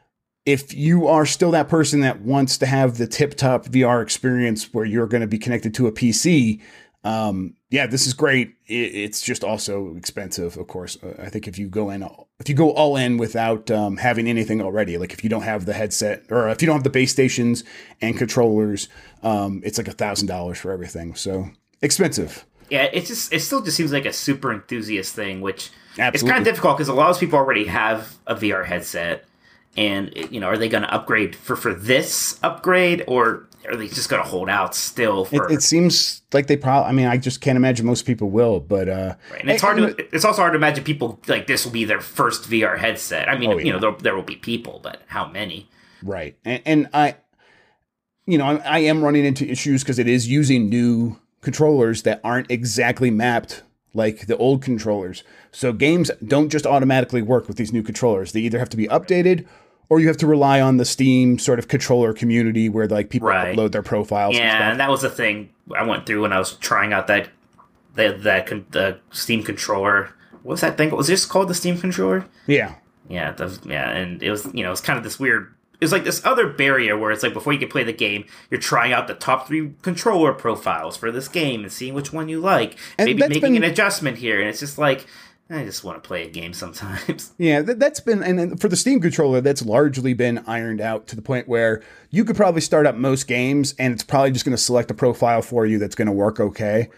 if you are still that person that wants to have the tip-top V R experience where you're going to be connected to a P C, um, yeah, this is great. It, it's just also expensive, of course. Uh, I think if you go in, if you go all in without um, having anything already, like if you don't have the headset or if you don't have the base stations and controllers, um, it's like a thousand dollars for everything. So expensive. Yeah, it just it still just seems like a super enthusiast thing, which Absolutely. It's kind of difficult because a lot of people already have a V R headset, and you know, are they going to upgrade for for this upgrade, or are they just going to hold out still? For... It, it seems like they probably. I mean, I just can't imagine most people will, but uh, right. And it's hard and, to. It's also hard to imagine people like this will be their first V R headset. I mean, oh, yeah. you know, there, there will be people, but how many? Right, and, and I, you know, I, I am running into issues because it is using new controllers that aren't exactly mapped like the old controllers. So games don't just automatically work with these new controllers. They either have to be updated, or you have to rely on the Steam sort of controller community where like people right. upload their profiles. Yeah, and, stuff. and that was the thing I went through when I was trying out that that that the Steam controller. What was that thing? Was this called the Steam controller? Yeah, yeah, the, yeah. And it was you know it's kind of this weird. It was like this other barrier where it's like before you can play the game, you're trying out the top three controller profiles for this game and seeing which one you like. And maybe making been... an adjustment here, and it's just like. I just want to play a game sometimes. Yeah, that, that's been, and for the Steam controller, that's largely been ironed out to the point where you could probably start up most games and it's probably just going to select a profile for you that's going to work okay.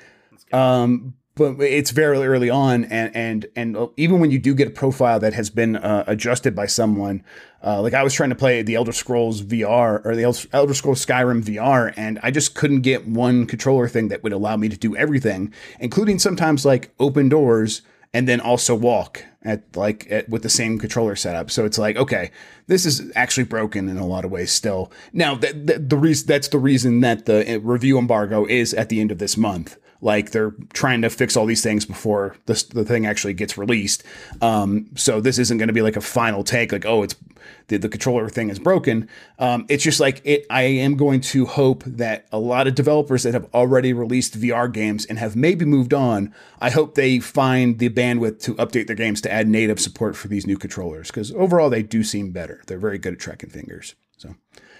Um, but it's very early on, and and and even when you do get a profile that has been uh, adjusted by someone, uh, like I was trying to play the Elder Scrolls V R or the Elder Scrolls Skyrim V R, and I just couldn't get one controller thing that would allow me to do everything, including sometimes like open doors. And then also walk at like at, with the same controller setup. So it's like, okay, this is actually broken in a lot of ways still. Now, the, the, the reason that's the reason that the review embargo is at the end of this month. Like they're trying to fix all these things before the, the thing actually gets released. Um, so this isn't going to be like a final take, like, oh, it's the, the controller thing is broken. Um, it's just like it. I am going to hope that a lot of developers that have already released V R games and have maybe moved on, I hope they find the bandwidth to update their games to add native support for these new controllers. Because overall, they do seem better. They're very good at tracking fingers. So,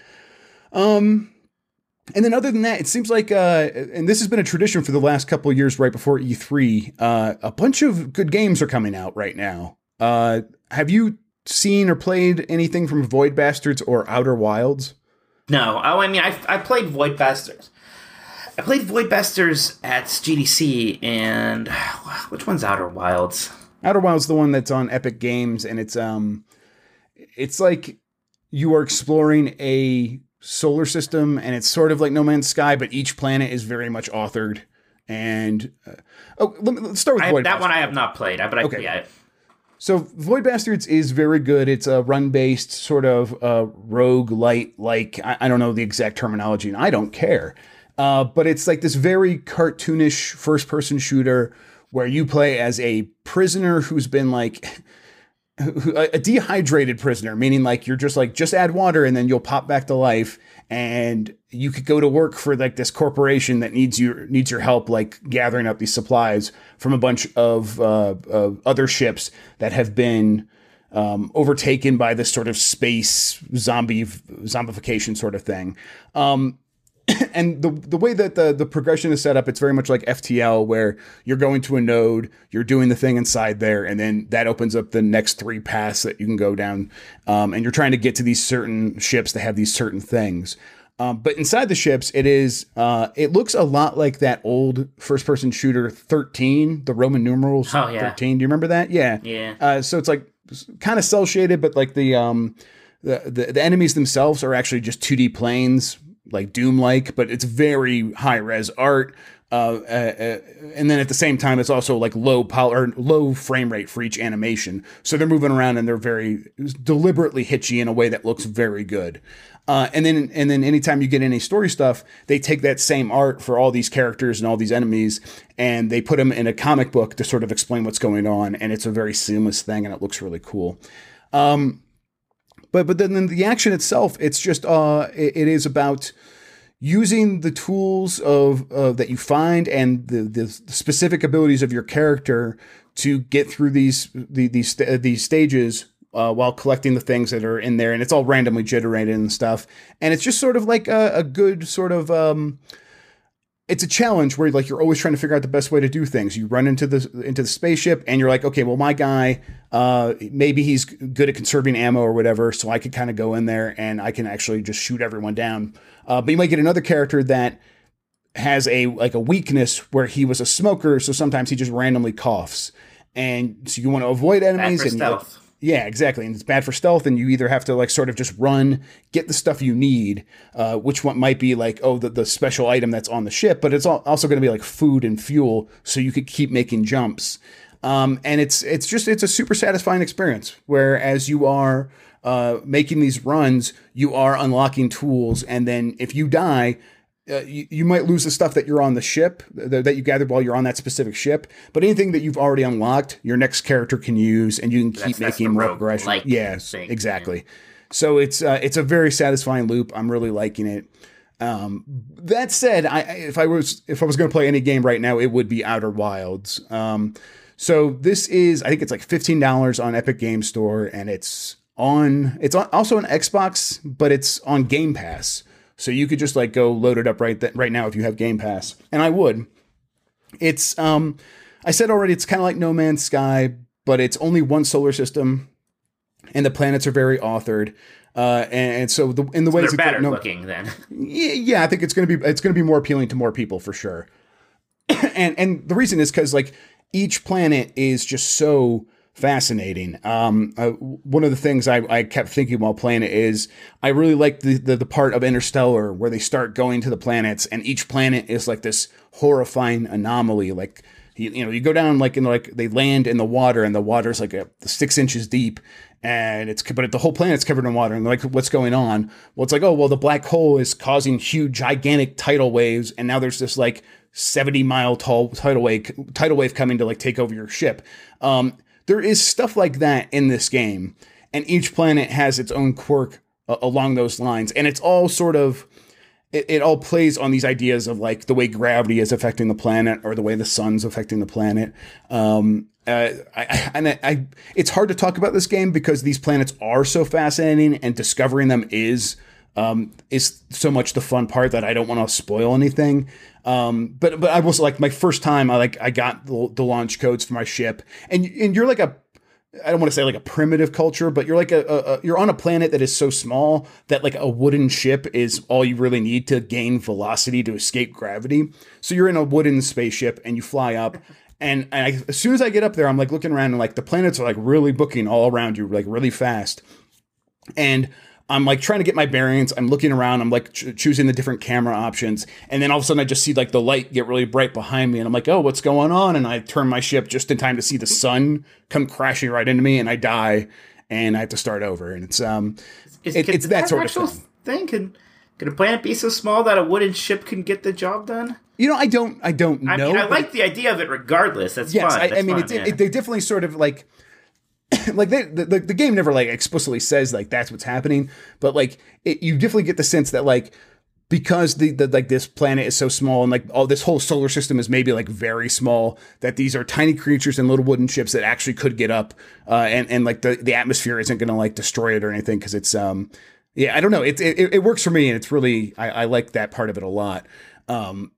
um... And then other than that, it seems like, uh, and this has been a tradition for the last couple of years right before E three, uh, a bunch of good games are coming out right now. Uh, have you seen or played anything from Void Bastards or Outer Wilds? No. Oh, I mean, I, I played Void Bastards. I played Void Bastards at G D C, and which one's Outer Wilds? Outer Wilds is the one that's on Epic Games, and it's um, it's like you are exploring a solar system, and it's sort of like No Man's Sky, but each planet is very much authored. And uh, oh, let me, let's start with I, Void that Bastards. one I have not played, but I, okay. Yeah. So Void Bastards is very good. It's a run-based sort of uh, roguelite, like I, I don't know the exact terminology, and I don't care. Uh, but it's like this very cartoonish first-person shooter where you play as a prisoner who's been like. A dehydrated prisoner, meaning like you're just like, just add water and then you'll pop back to life, and you could go to work for like this corporation that needs your needs your help, like gathering up these supplies from a bunch of uh, uh, other ships that have been um, overtaken by this sort of space zombie zombification sort of thing. Um, and the the way that the the progression is set up, it's very much like F T L, where you're going to a node, you're doing the thing inside there, and then that opens up the next three paths that you can go down, um, and you're trying to get to these certain ships that have these certain things. Um, but inside the ships, it is uh, it looks a lot like that old first person shooter thirteen, the Roman numerals oh, yeah. thirteen. Do you remember that? Yeah. Yeah. Uh, so it's like kind of cell shaded, but like the um the, the the enemies themselves are actually just two D planes, like Doom-like, but it's very high-res art. Uh, uh, uh, and then at the same time, it's also like low power, or low frame rate for each animation. So they're moving around and they're very deliberately hitchy in a way that looks very good. Uh, and then, and then anytime you get any story stuff, they take that same art for all these characters and all these enemies, and they put them in a comic book to sort of explain what's going on. And it's a very seamless thing, and it looks really cool. Um, But but then the action itself, it's just uh, it, it is about using the tools of uh, that you find and the, the specific abilities of your character to get through these the, these uh, these stages uh, while collecting the things that are in there, and it's all randomly generated and stuff. And it's just sort of like a, a good sort of um, it's a challenge where like you're always trying to figure out the best way to do things. You run into the into the spaceship and you're like, okay, well, my guy, uh, maybe he's good at conserving ammo or whatever, so I could kind of go in there and I can actually just shoot everyone down. Uh, but you might get another character that has a like a weakness where he was a smoker, so sometimes he just randomly coughs, and so you want to avoid enemies. Bad for and stealth. Like, yeah, exactly. And it's bad for stealth, and you either have to like sort of just run, get the stuff you need, uh, which one might be like, oh, the, the special item that's on the ship, but it's also going to be like food and fuel, so you could keep making jumps. Um, and it's it's just it's a super satisfying experience, where as you are uh, making these runs, you are unlocking tools, and then if you die, Uh, you, you might lose the stuff that you're on the ship th- that you gathered while you're on that specific ship, but anything that you've already unlocked, your next character can use, and you can keep that's, making that's more progression. Like yes, thing, exactly. Yeah. So it's uh, it's a very satisfying loop. I'm really liking it. Um, that said, I if I was if I was going to play any game right now, it would be Outer Wilds. Um, so this is I think it's like fifteen dollars on Epic Game Store, and it's on it's on, also on Xbox, but it's on Game Pass. So you could just like go load it up right th- right now if you have Game Pass, and I would. It's um, I said already, it's kind of like No Man's Sky, but it's only one solar system, and the planets are very authored. Uh, and, and so the in the so ways they're that better no, looking then. Yeah, yeah, I think it's gonna be it's gonna be more appealing to more people for sure. and and the reason is because like each planet is just so fascinating. Um, uh, one of the things I, I kept thinking while playing it is I really like the, the the part of Interstellar where they start going to the planets, and each planet is like this horrifying anomaly. Like you, you know, you go down like in like they land in the water, and the water's like a, six inches deep, and it's but the whole planet's covered in water. And like, what's going on? Well, it's like, oh well, the black hole is causing huge, gigantic tidal waves, and now there's this like seventy mile tall tidal wave tidal wave coming to like take over your ship. Um, There is stuff like that in this game, and each planet has its own quirk uh, along those lines, and it's all sort of, it, it all plays on these ideas of like the way gravity is affecting the planet or the way the sun's affecting the planet. Um, uh, I, I, and I, I, it's hard to talk about this game because these planets are so fascinating, and discovering them is um, is so much the fun part that I don't want to spoil anything. Um, but but I was like my first time I like I got the, the launch codes for my ship, and and you're like a I don't want to say like a primitive culture, but you're like a, a, a you're on a planet that is so small that like a wooden ship is all you really need to gain velocity to escape gravity. So you're in a wooden spaceship and you fly up. And, and I, as soon as I get up there, I'm like looking around and like the planets are like really booking all around you, like really fast. And I'm like trying to get my bearings. I'm looking around. I'm like ch- choosing the different camera options. And then all of a sudden I just see like the light get really bright behind me. And I'm like, oh, what's going on? And I turn my ship just in time to see the sun come crashing right into me, and I die, and I have to start over. And it's, um, Is, it, can, it's that sort of actual thing. thing. Can, can a planet be so small that a wooden ship can get the job done? You know, I don't, I don't I know. mean, I but like it- the idea of it regardless. That's Yes, fun. I, That's I mean, fun, it, yeah. it, they definitely sort of like, like they, the, the the game never like explicitly says like that's what's happening, but like it, you definitely get the sense that like because the, the like this planet is so small, and like all this whole solar system is maybe like very small, that these are tiny creatures in little wooden ships that actually could get up, uh, and and like the the atmosphere isn't going to like destroy it or anything because it's um Yeah, I don't know. It it, it works for me, and it's really I, I like that part of it a lot. Um,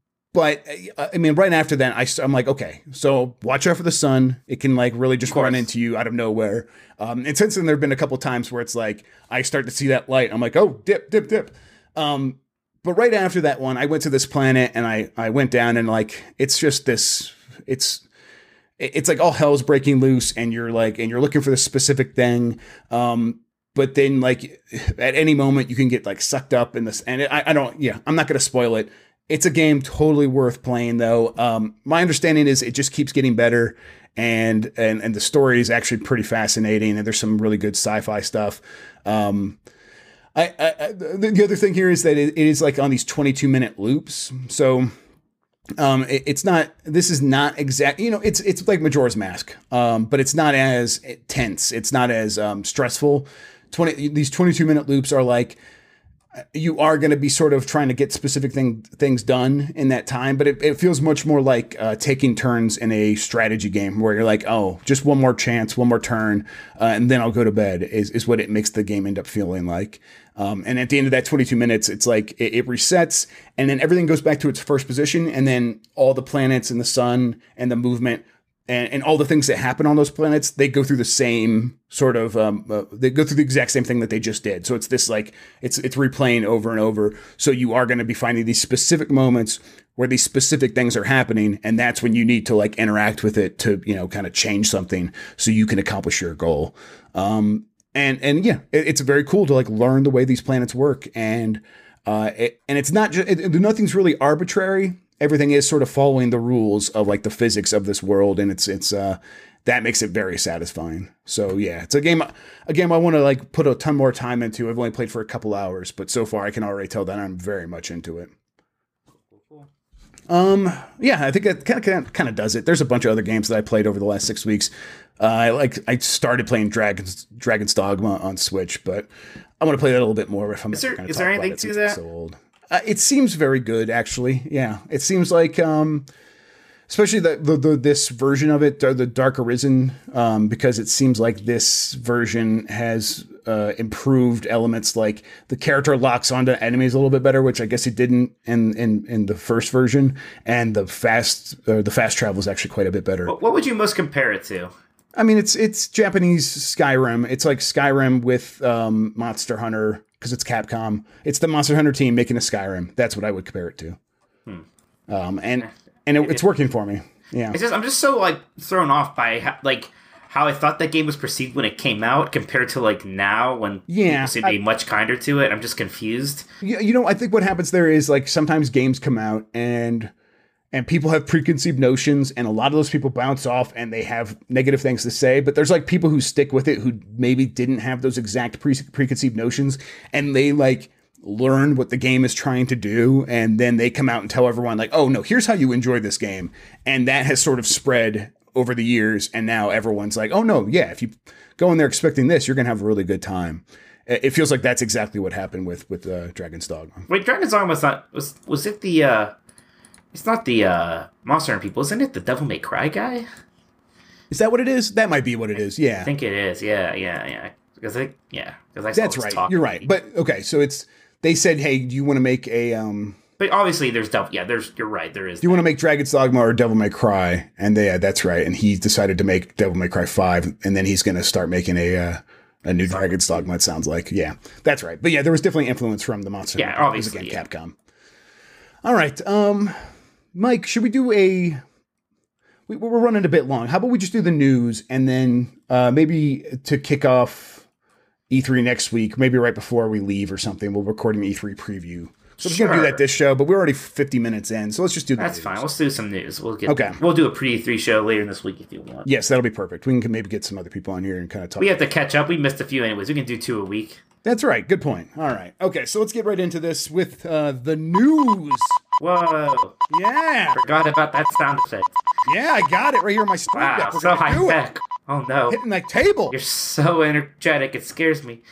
but uh, I mean, right after that, I, I'm like, okay, so watch out for the sun. It can like really just run into you out of nowhere. Um, and since then, there have been a couple times where it's like I start to see that light. I'm like, oh, dip, dip, dip. Um, but right after that one, I went to this planet and I I went down and like it's just this. It's it's like all hell's breaking loose, and you're like, and you're looking for this specific thing. Um, but then like at any moment you can get like sucked up in this, and it, I, I don't. Yeah, I'm not going to spoil it. It's a game totally worth playing, though. Um, my understanding is it just keeps getting better, and and and the story is actually pretty fascinating, and there's some really good sci-fi stuff. Um, I, I the other thing here is that it, it is like on these twenty-two minute loops, so um, it, it's not. This is not exact. You know, it's it's like Majora's Mask, um, but it's not as tense. It's not as um, stressful. Twenty these twenty-two minute loops are like. You are going to be sort of trying to get specific thing, things done in that time, but it, it feels much more like uh, taking turns in a strategy game where you're like, oh, just one more chance, one more turn, uh, and then I'll go to bed is, is what it makes the game end up feeling like. Um, and at the end of that twenty-two minutes, it's like it, it resets and then everything goes back to its first position. And then all the planets and the sun and the movement and, and all the things that happen on those planets, they go through the same sort of, um, uh, they go through the exact same thing that they just did. So it's this like, it's it's replaying over and over. So you are going to be finding these specific moments where these specific things are happening. And that's when you need to like interact with it to, you know, kind of change something so you can accomplish your goal. Um, and, and yeah, it, it's very cool to like learn the way these planets work. And, uh, it, and it's not just, it, nothing's really arbitrary. Everything is sort of following the rules of like the physics of this world, and it's it's uh that makes it very satisfying. So yeah, it's a game a game I want to like put a ton more time into. I've only played for a couple hours, but so far I can already tell that I'm very much into it. Um yeah, I think that kind of kind of does it. There's a bunch of other games that I played over the last six weeks. Uh, I like I started playing Dragon's Dragon's Dogma on Switch, but I want to play that a little bit more if I'm is there, kind of is there anything to that? So old. Uh, it seems very good, actually. Yeah, it seems like, um, especially the, the, the this version of it, the Dark Arisen, um, because it seems like this version has uh, improved elements. Like the character locks onto enemies a little bit better, which I guess it didn't in in, in the first version, and the fast uh, the fast travel is actually quite a bit better. What would you most compare it to? I mean, it's it's Japanese Skyrim. It's like Skyrim with um, Monster Hunter. Because it's Capcom. It's the Monster Hunter team making a Skyrim. That's what I would compare it to. Hmm. Um, and and it, it's working for me. Yeah. It's just I'm just so like thrown off by how, like how I thought that game was perceived when it came out compared to like now when yeah, people seem to be much kinder to it. I'm just confused. You, you know, I think what happens there is like sometimes games come out and and people have preconceived notions, and a lot of those people bounce off and they have negative things to say. But there's like people who stick with it who maybe didn't have those exact pre- preconceived notions, and they like learn what the game is trying to do. And then they come out and tell everyone like, oh no, here's how you enjoy this game. And that has sort of spread over the years. And now everyone's like, oh no, yeah, if you go in there expecting this, you're going to have a really good time. It feels like that's exactly what happened with, with uh, Dragon's Dogma. Wait, Dragon's Dogma was not, was, was it the, uh, it's not the uh, Monster Hunter people, isn't it? The Devil May Cry guy? Is that what it is? That might be what it is. Yeah, I think it is. Yeah, yeah, yeah. Because I, yeah, because I. That's right. Talking. You're right. But okay, so it's they said, hey, do you want to make a um? But obviously, there's Devil. Yeah, there's. You're right. There is. Do you want to make Dragon's Dogma or Devil May Cry? And they, yeah, that's right. And he decided to make Devil May Cry five, and then he's going to start making a. Uh, A new Dragon's Dogma, it sounds like. Yeah, that's right. But yeah, there was definitely influence from the Monster Hunter. Yeah, obviously. Again, yeah. Capcom. All right. Um, Mike, should we do a... We, we're running a bit long. How about we just do the news, and then uh, maybe to kick off E three next week, maybe right before we leave or something, we'll record an E three preview. So we're sure. going to do that this show, but we're already fifty minutes in, so let's just do that. That's news. Fine. Let's do some news. We'll get. Okay. We'll do a pre E three show later this week if you want. Yes, that'll be perfect. We can maybe get some other people on here and kind of talk. We have to catch up. We missed a few anyways. We can do two a week. That's right. Good point. All right. Okay, so let's get right into this with uh, the news. Whoa. Yeah. Forgot about that sound effect. Yeah, I got it right here on my screen. Wow, so high tech. Oh no. Hitting that table. You're so energetic, it scares me.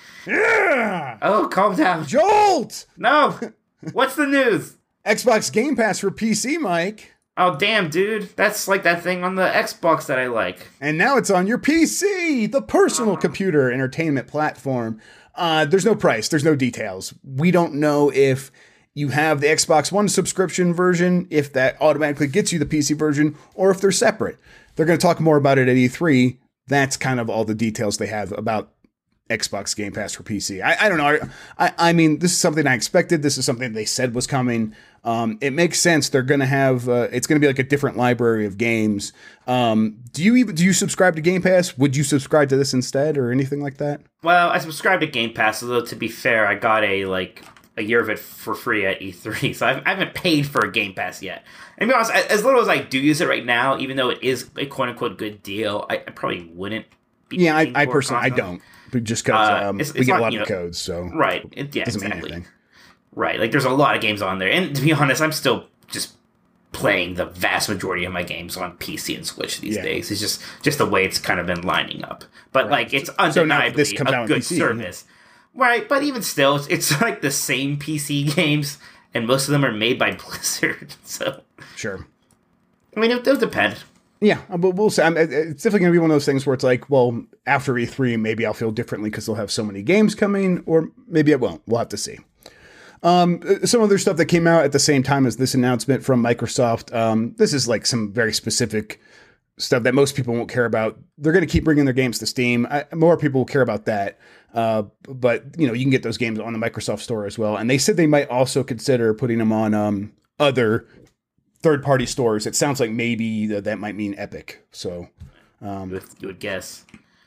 Yeah. Oh, calm down. Jolt. No. What's the news? Xbox Game Pass for P C, Mike. Oh, damn, dude. That's like that thing on the Xbox that I like. And now it's on your P C, the personal uh-huh. computer entertainment platform. Uh, there's no price. There's no details. We don't know if you have the Xbox One subscription version, if that automatically gets you the P C version, or if they're separate. They're going to talk more about it at E three. That's kind of all the details they have about Xbox Game Pass for P C. I, I don't know. I, I mean, this is something I expected. This is something they said was coming. Um, it makes sense. They're going to have, uh, it's going to be like a different library of games. Um, do you even, do you subscribe to Game Pass? Would you subscribe to this instead or anything like that? Well, I subscribe to Game Pass, although to be fair, I got a, like, a year of it for free at E three, so I've, I haven't paid for a Game Pass yet. And to be honest, as little as I do use it right now, even though it is a quote-unquote good deal, I, I probably wouldn't be Yeah, I, I personally, I don't. Just because uh, um, we get not, a lot you know, of codes, so right, it, yeah, doesn't exactly. mean anything. Right, like there's a lot of games on there, and to be honest, I'm still just playing the vast majority of my games on P C and Switch these yeah. days. It's just just the way it's kind of been lining up. But right. like, it's undeniably so a good P C, service, yeah. right? But even still, it's, it's like the same P C games, and most of them are made by Blizzard. So sure, I mean, it does depend. Yeah, but we'll see. I mean, it's definitely going to be one of those things where it's like, well, after E three, maybe I'll feel differently because they'll have so many games coming, or maybe I won't. We'll have to see. Um, some other stuff that came out at the same time as this announcement from Microsoft. Um, this is like some very specific stuff that most people won't care about. They're going to keep bringing their games to Steam. I, more people will care about that. Uh, but, you know, you can get those games on the Microsoft Store as well. And they said they might also consider putting them on um, other third-party stores. It sounds like maybe that, that might mean Epic. So um, you would guess.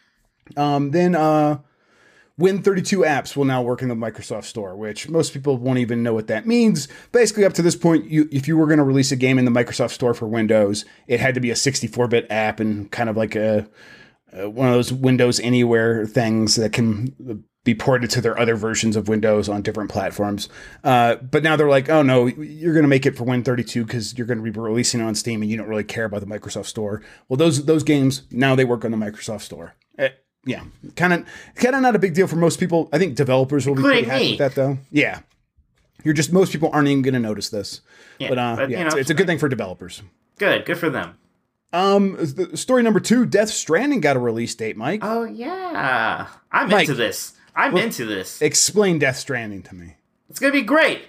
Um, then uh, Win thirty-two apps will now work in the Microsoft Store, which most people won't even know what that means. Basically, up to this point, you, if you were going to release a game in the Microsoft Store for Windows, it had to be a sixty-four bit app and kind of like a, a one of those Windows Anywhere things that can be ported to their other versions of Windows on different platforms. Uh, but now they're like, oh no, you're going to make it for Win thirty-two because you're going to be releasing it on Steam and you don't really care about the Microsoft Store. Well, those those games, now they work on the Microsoft Store. Uh, yeah, kind of kind of not a big deal for most people. I think developers will be pretty happy with that, though. Yeah. You're just, most people aren't even going to notice this. Yeah, but, uh, but yeah, you know, it's, it's a good thing for developers. Good, good for them. Um, the story number two, Death Stranding got a release date, Mike. Oh, yeah. I'm Mike, into this. I'm well, into this. Explain Death Stranding to me. It's going to be great.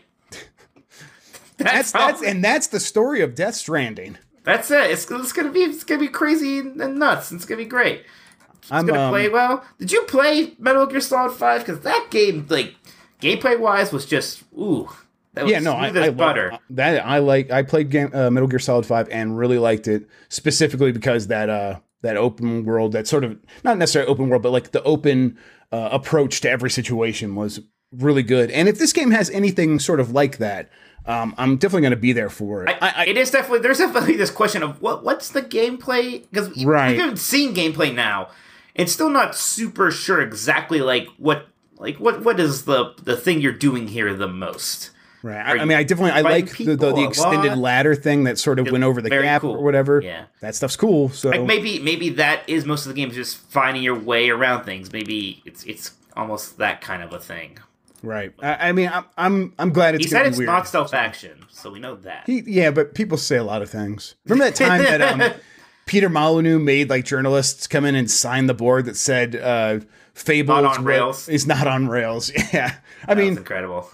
that's that's, that's and that's the story of Death Stranding. That's it. It's, it's going to be it's going to be crazy and nuts. It's going to be great. It's going to um, play well. Did you play Metal Gear Solid five? Because that game, like, gameplay-wise was just, ooh. That was yeah, no, I, I butter. Love, that I like. I played game, uh, Metal Gear Solid five and really liked it, specifically because that uh, that open world, that sort of, not necessarily open world, but like the open uh, approach to every situation was really good. And if this game has anything sort of like that, um, I'm definitely going to be there for it. I, I, it is definitely, there's definitely this question of what what's the gameplay? Because right. we haven't seen gameplay now. It's still not super sure exactly like what like what what is the the thing you're doing here the most. Right. I, I mean, I definitely, I like the, the, the extended ladder thing that sort of it's went over the gap cool. or whatever. Yeah. That stuff's cool. So like maybe, maybe that is most of the games, just finding your way around things. Maybe it's, it's almost that kind of a thing. Right. I, I mean, I'm, I'm, I'm glad it's He said it's weird, not stealth action, so we know that. He, yeah, but people say a lot of things. Remember that time that um, Peter Molyneux made like journalists come in and sign the board that said uh, Fable not on rails. is not on rails. Yeah. I that mean, was incredible.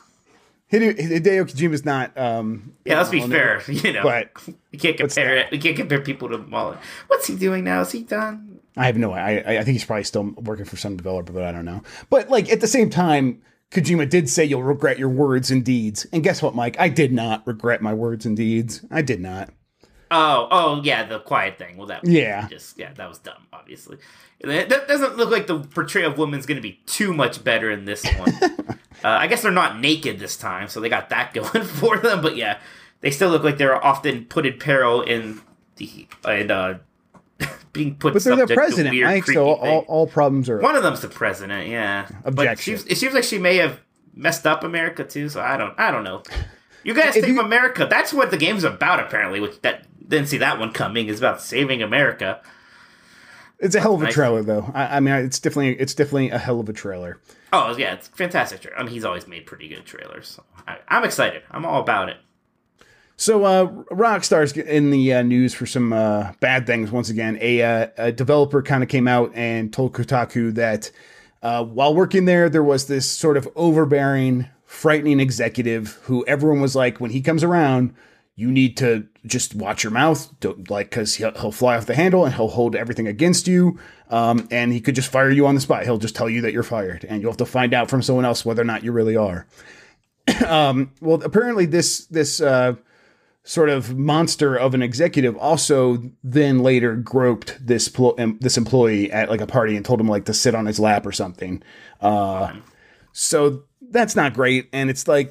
Hideo Kojima's not. Um, yeah, let's be fair. You know, but we can't compare it. We can't compare people to Molyneux. What's he doing now? Is he done? I have no. I I think he's probably still working for some developer, but I don't know. But like at the same time, Kojima did say you'll regret your words and deeds. And guess what, Mike? I did not regret my words and deeds. I did not. Oh, oh yeah, the quiet thing. Well, that was yeah, just yeah, that was dumb. Obviously, that doesn't look like the portrayal of women's going to be too much better in this one. Uh, I guess they're not naked this time, so they got that going for them. But yeah, they still look like they're often put in peril in the and uh, being put. But they're the president, weird, Mike. So all, all problems are. One of them's the president. Yeah, objection. But it seems like she may have messed up America too. So I don't. I don't know. You guys save you, America. That's what the game's about, apparently. Which that didn't see that one coming. Is about saving America. It's a hell of a trailer, though. I, I mean, it's definitely it's definitely a hell of a trailer. Oh, yeah, it's a fantastic trailer. I mean, he's always made pretty good trailers. So I, I'm excited. I'm all about it. So, uh, Rockstar's in the uh, news for some uh, bad things once again. A, uh, a developer kind of came out and told Kotaku that uh, while working there, there was this sort of overbearing, frightening executive who everyone was like, when he comes around, you need to just watch your mouth, don't, like, because he'll, he'll fly off the handle and he'll hold everything against you. Um, and he could just fire you on the spot. He'll just tell you that you're fired, and you'll have to find out from someone else whether or not you really are. um, well, apparently this this uh, sort of monster of an executive also then later groped this pl- this employee at like a party and told him like to sit on his lap or something. Uh, so that's not great, and it's like.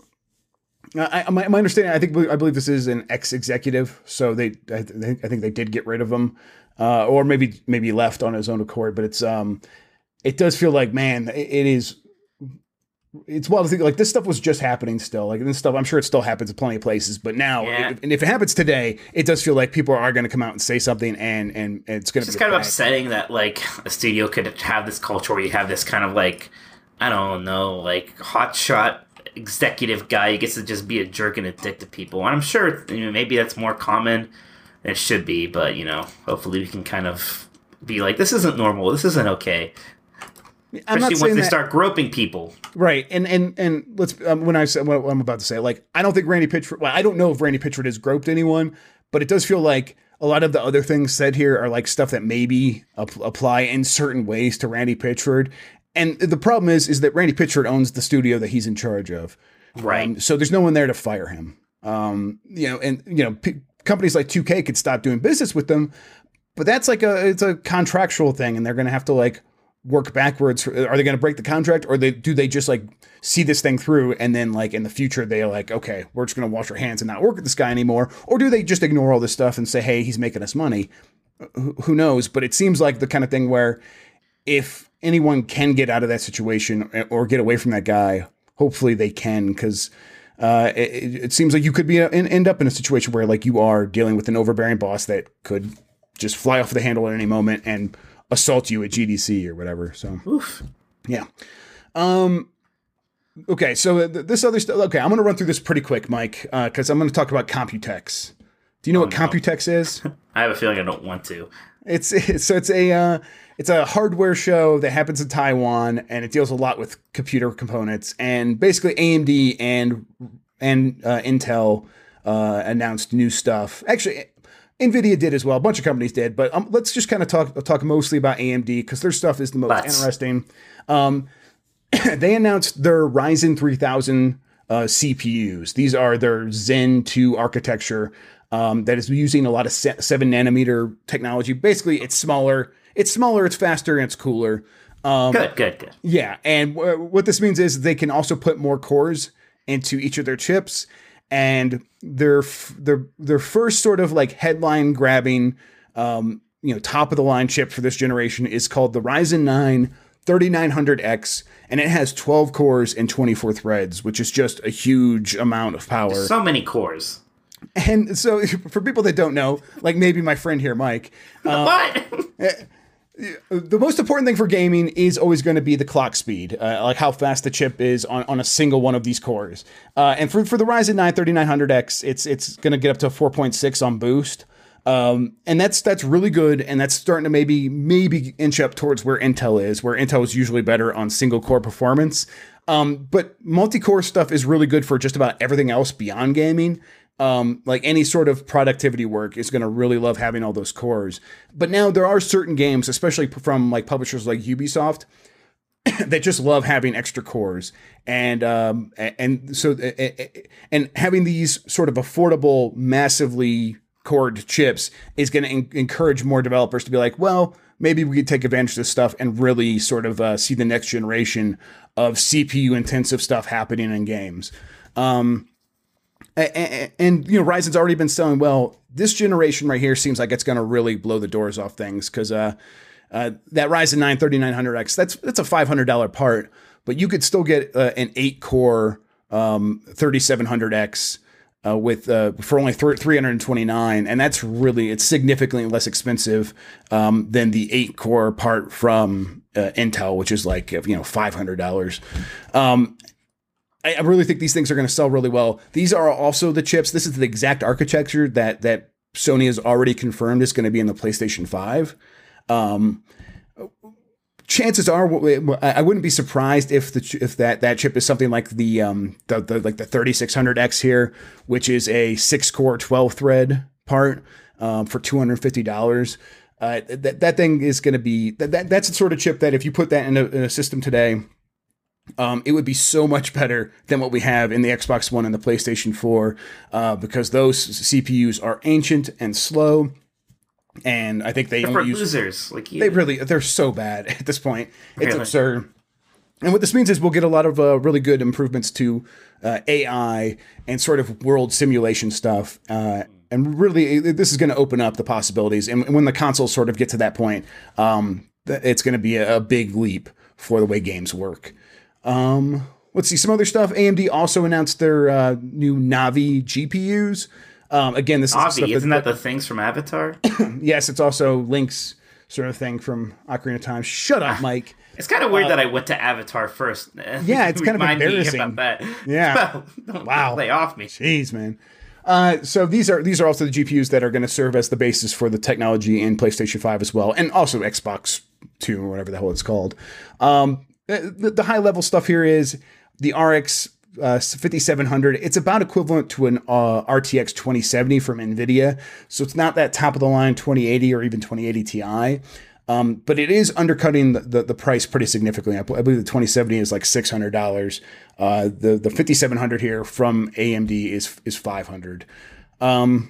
I, my, my understanding, I think, I believe this is an ex-executive, so they, I, th- I think they did get rid of him, uh, or maybe, maybe left on his own accord. But it's, um, it does feel like, man, it, it is. It's wild to think like this stuff was just happening still, like this stuff. I'm sure it still happens in plenty of places, but now, yeah. it, and if it happens today, it does feel like people are going to come out and say something, and and, and it's going to. It's be kind bad. of upsetting that like a studio could have this culture where you have this kind of like, I don't know, like hotshot executive guy who gets to just be a jerk and a dick to people. And I'm sure, you know, maybe that's more common than it should be, but, you know, hopefully we can kind of be like, this isn't normal, this isn't okay. I'm Especially not once they that, start groping people. Right. And and and let's, um, when I said what I'm about to say, like, I don't think Randy Pitchford, well, I don't know if Randy Pitchford has groped anyone, but it does feel like a lot of the other things said here are like stuff that maybe ap- apply in certain ways to Randy Pitchford. And the problem is, is that Randy Pitchford owns the studio that he's in charge of. Right. Um, so there's no one there to fire him. Um, you know, and, you know, p- companies like two K could stop doing business with them, but that's like a, it's a contractual thing, and they're going to have to like work backwards. For, are they going to break the contract, or they, do they just like see this thing through? And then like in the future, they're like, okay, we're just going to wash our hands and not work with this guy anymore. Or do they just ignore all this stuff and say, hey, he's making us money? Who, who knows? But it seems like the kind of thing where if anyone can get out of that situation or get away from that guy, hopefully they can, because uh, it, it seems like you could be a, end up in a situation where like you are dealing with an overbearing boss that could just fly off the handle at any moment and assault you at G D C or whatever. So, Oof. yeah. Um, okay, so th- this other stuff. Okay, I'm going to run through this pretty quick, Mike, because uh, I'm going to talk about Computex. Do you know oh, what no. Computex is? I have a feeling I don't want to. It's, it's so it's a uh, it's a hardware show that happens in Taiwan, and it deals a lot with computer components. And basically, A M D and and uh, Intel uh, announced new stuff. Actually, NVIDIA did as well. A bunch of companies did, but um, let's just kind of talk talk mostly about A M D because their stuff is the most Let's. interesting. Um, they announced their Ryzen three thousand uh, C P Us. These are their Zen two architecture. Um, that is using a lot of se- seven nanometer technology. Basically, it's smaller, it's smaller, it's faster, and it's cooler. Um, good, good, good. Yeah, and w- what this means is they can also put more cores into each of their chips. And their f- their their first sort of like headline grabbing, um, you know, top of the line chip for this generation is called the Ryzen nine thirty-nine hundred X, and it has twelve cores and twenty-four threads, which is just a huge amount of power. So many cores. And so, for people that don't know, like maybe my friend here, Mike, um, what? the most important thing for gaming is always going to be the clock speed, uh, like how fast the chip is on, on a single one of these cores. Uh, and for, for the Ryzen nine thirty-nine hundred X, it's it's going to get up to four point six on boost. Um, and that's that's really good, and that's starting to maybe maybe inch up towards where Intel is, where Intel is usually better on single core performance. Um, but multi-core stuff is really good for just about everything else beyond gaming. Um, like any sort of productivity work is going to really love having all those cores. But now there are certain games, especially from like publishers like Ubisoft, that just love having extra cores. And um, and so and having these sort of affordable, massively cored chips is going to en- encourage more developers to be like, well, maybe we could take advantage of this stuff and really sort of uh, see the next generation of C P U intensive stuff happening in games. Um, And, and, you know, Ryzen's already been selling well. This generation right here seems like it's going to really blow the doors off things because uh, uh, that Ryzen nine thirty-nine hundred X, that's that's a five hundred dollars part, but you could still get uh, an eight-core um, thirty-seven hundred X uh, with uh, for only three hundred twenty-nine dollars, and that's really, it's significantly less expensive um, than the eight-core part from uh, Intel, which is like, you know, five hundred dollars. Um I, I really think these things are going to sell really well. These are also the chips. This is the exact architecture that that Sony has already confirmed is going to be in the PlayStation five. Um, chances are, I wouldn't be surprised if the if that, that chip is something like the um the, the like the thirty-six hundred X here, which is a six core twelve thread part um, for two hundred fifty dollars. Uh, that that thing is going to be that, that that's the sort of chip that if you put that in a, in a system today, um, it would be so much better than what we have in the Xbox One and the PlayStation four, uh, because those C P Us are ancient and slow. And I think they they're only for use losers like you. They really they're so bad at this point. It's Really? absurd. And what this means is we'll get a lot of uh, really good improvements to uh, A I and sort of world simulation stuff. Uh, and really, this is going to open up the possibilities. And when the consoles sort of get to that point, um, it's going to be a, a big leap for the way games work. Um, let's see some other stuff. A M D also announced their uh, new Navi G P Us. Um, again, this is Navi, stuff isn't that the things from Avatar? Yes, it's also Link's sort of thing from Ocarina of Time. Shut up, Mike. It's kind of weird uh, that I went to Avatar first. Yeah, it's kind of embarrassing. About that. Yeah. Don't wow. Lay off me. Jeez, man. Uh, so these are these are also the G P Us that are going to serve as the basis for the technology in PlayStation five as well, and also Xbox two or whatever the hell it's called. Um, the, the high level stuff here is the R X uh, fifty-seven hundred. It's about equivalent to an uh, R T X twenty seventy from NVIDIA, so it's not that top of the line twenty eighty or even twenty eighty Ti. Um, but it is undercutting the, the, the price pretty significantly. I, I believe the twenty seventy is like six hundred dollars. Uh, the the fifty-seven hundred here from A M D is is five hundred dollars. Um,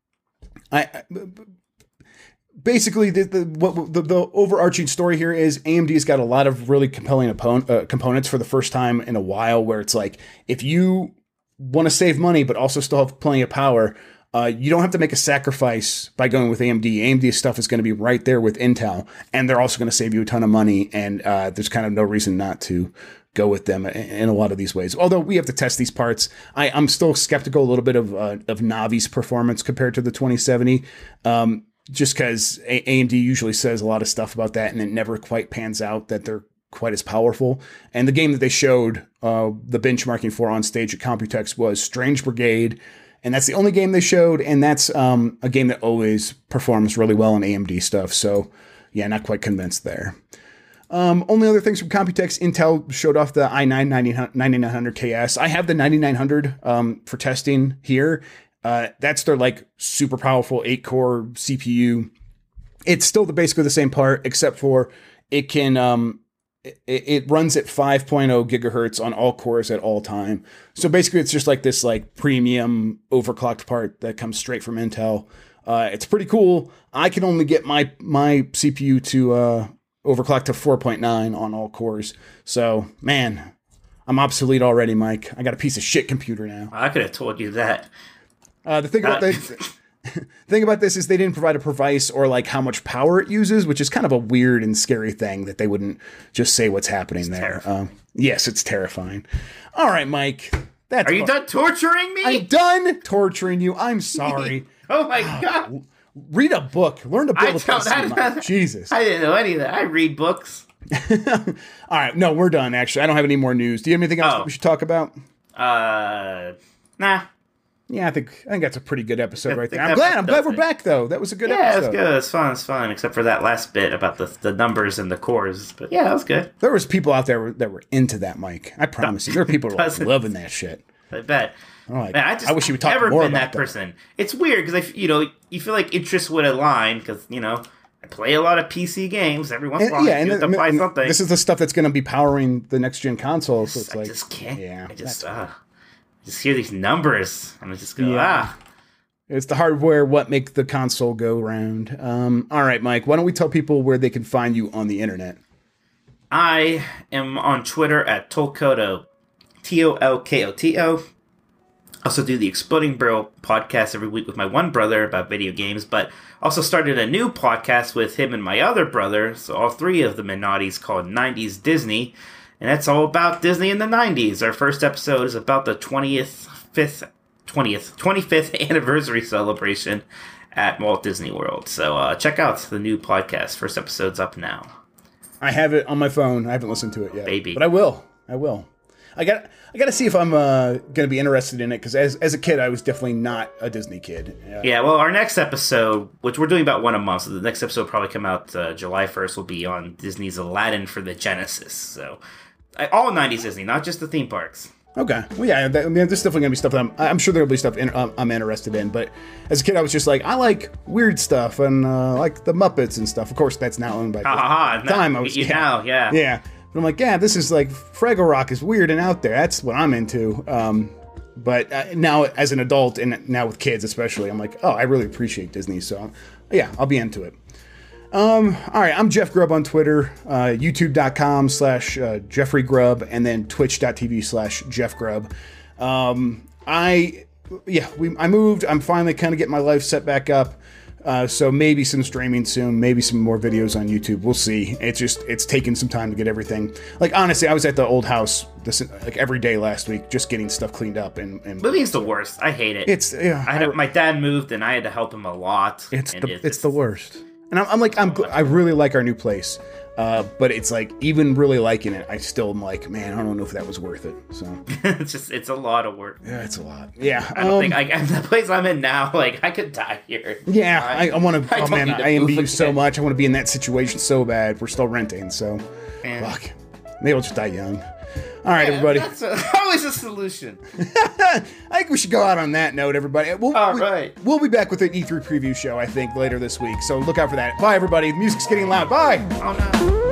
I, I basically the the, what, the the overarching story here is A M D's got a lot of really compelling opponent, uh, components for the first time in a while, where it's like if you want to save money but also still have plenty of power, Uh, you don't have to make a sacrifice by going with A M D. A M D stuff is going to be right there with Intel, and they're also going to save you a ton of money, and uh, there's kind of no reason not to go with them in a lot of these ways. Although we have to test these parts. I, I'm still skeptical a little bit of uh, of Navi's performance compared to the twenty seventy, um, just because A M D usually says a lot of stuff about that, and it never quite pans out that they're quite as powerful. And the game that they showed uh, the benchmarking for on stage at Computex was Strange Brigade. And that's the only game they showed, and that's um, a game that always performs really well in A M D stuff. So, yeah, not quite convinced there. Um, only other things from Computex, Intel showed off the i nine ninety-nine hundred K S. I have the ninety-nine hundred um, for testing here. Uh, that's their like super powerful eight core C P U. It's still the basically the same part, except for it can um, it, it runs at five point oh gigahertz on all cores at all time. So basically, it's just like this like premium overclocked part that comes straight from Intel. Uh, it's pretty cool. I can only get my my C P U to uh, overclock to four point nine on all cores. So man, I'm obsolete already, Mike. I got a piece of shit computer now. I could have told you that. Uh, the thing about uh, the thing about this is they didn't provide a device or like how much power it uses, which is kind of a weird and scary thing that they wouldn't just say what's happening there. Um, yes, it's terrifying. All right, Mike. That's Are you done torturing me? I'm done torturing you. I'm sorry. Oh my god. Read a book. Learn to build I a P C. I, Jesus. I didn't know any of that. I read books. All right. No, we're done, actually. I don't have any more news. Do you have anything else oh. that we should talk about? Uh, nah. Yeah, I think I think that's a pretty good episode I right there. I'm glad. I'm glad we're back, though. That was a good yeah, episode. Yeah, it was good. It's fun. It's fun, except for that last bit about the the numbers and the cores. But yeah, it was good. There was people out there that were into that, Mike. I promise you. There are people who are loving that shit. I bet. Like, Man, I just I wish you would talk never more been about that, that person. It's weird because I, you know, you feel like interests would align because you know I play a lot of P C games every once in a while. Yeah, and, to play and something. This is the stuff that's going to be powering the next gen console. So it's I like, just can't. Yeah, I just uh, just hear these numbers and I just go yeah. ah. It's the hardware what makes the console go round. Um, all right, Mike. Why don't we tell people where they can find you on the internet? I am on Twitter at Tolkoto, T O L K O T O. Also do the Exploding Barrel podcast every week with my one brother about video games, but also started a new podcast with him and my other brother, so all three of the Minottis, called nineties Disney, and that's all about Disney in the nineties. Our first episode is about the twentieth, fifth, twentieth, twenty-fifth anniversary celebration at Walt Disney World. So uh, check out the new podcast. First episode's up now. I have it on my phone. I haven't listened to it yet. Baby. But I will. I will. I got I got to see if I'm uh, going to be interested in it because as as a kid, I was definitely not a Disney kid. Yeah. yeah, well, our next episode, which we're doing about one a month, so the next episode will probably come out uh, July first, will be on Disney's Aladdin for the Genesis. So all nineties Disney, not just the theme parks. Okay. Well, yeah, that, I mean, there's definitely going to be stuff that I'm, I'm sure there'll be stuff in, um, I'm interested in. But as a kid, I was just like, I like weird stuff and uh, like the Muppets and stuff. Of course, that's now owned by ha, ha, ha. Time. No, I was, you yeah, now, yeah. Yeah. But I'm like, yeah, this is like Fraggle Rock is weird and out there. That's what I'm into. Um, but uh, now as an adult and now with kids especially, I'm like, oh, I really appreciate Disney. So yeah, I'll be into it. Um, all right, I'm Jeff Grubb on Twitter, uh, youtube.com slash Jeffrey Grubb, and then twitch.tv slash Jeff Grubb. Um, I, yeah, we, I moved. I'm finally kind of getting my life set back up. Uh, so maybe some streaming soon, maybe some more videos on YouTube. We'll see. It's just, it's taken some time to get everything. Like, honestly, I was at the old house this like every day last week, just getting stuff cleaned up. And, and moving's the worst. I hate it. It's, yeah. I had, my dad moved and I had to help him a lot. It's and the, it's, it's the worst. And I'm, I'm like, I'm, I really like our new place. Uh, but it's like, even really liking it, I still am like, man, I don't know if that was worth it. So it's just, it's a lot of work. Yeah, it's a lot. Yeah. I don't um, think I, the place I'm in now, like I could die here. Yeah. I, I want to, oh man, I envy you so again. much. I want to be in that situation so bad. We're still renting. So Man. fuck. Maybe I'll just die young. All right, yeah, everybody. That's a, always a solution. I think we should go out on that note, everybody. We'll, All we, right. We'll be back with an E three preview show, I think, later this week. So look out for that. Bye, everybody. The music's getting loud. Bye. Oh, no.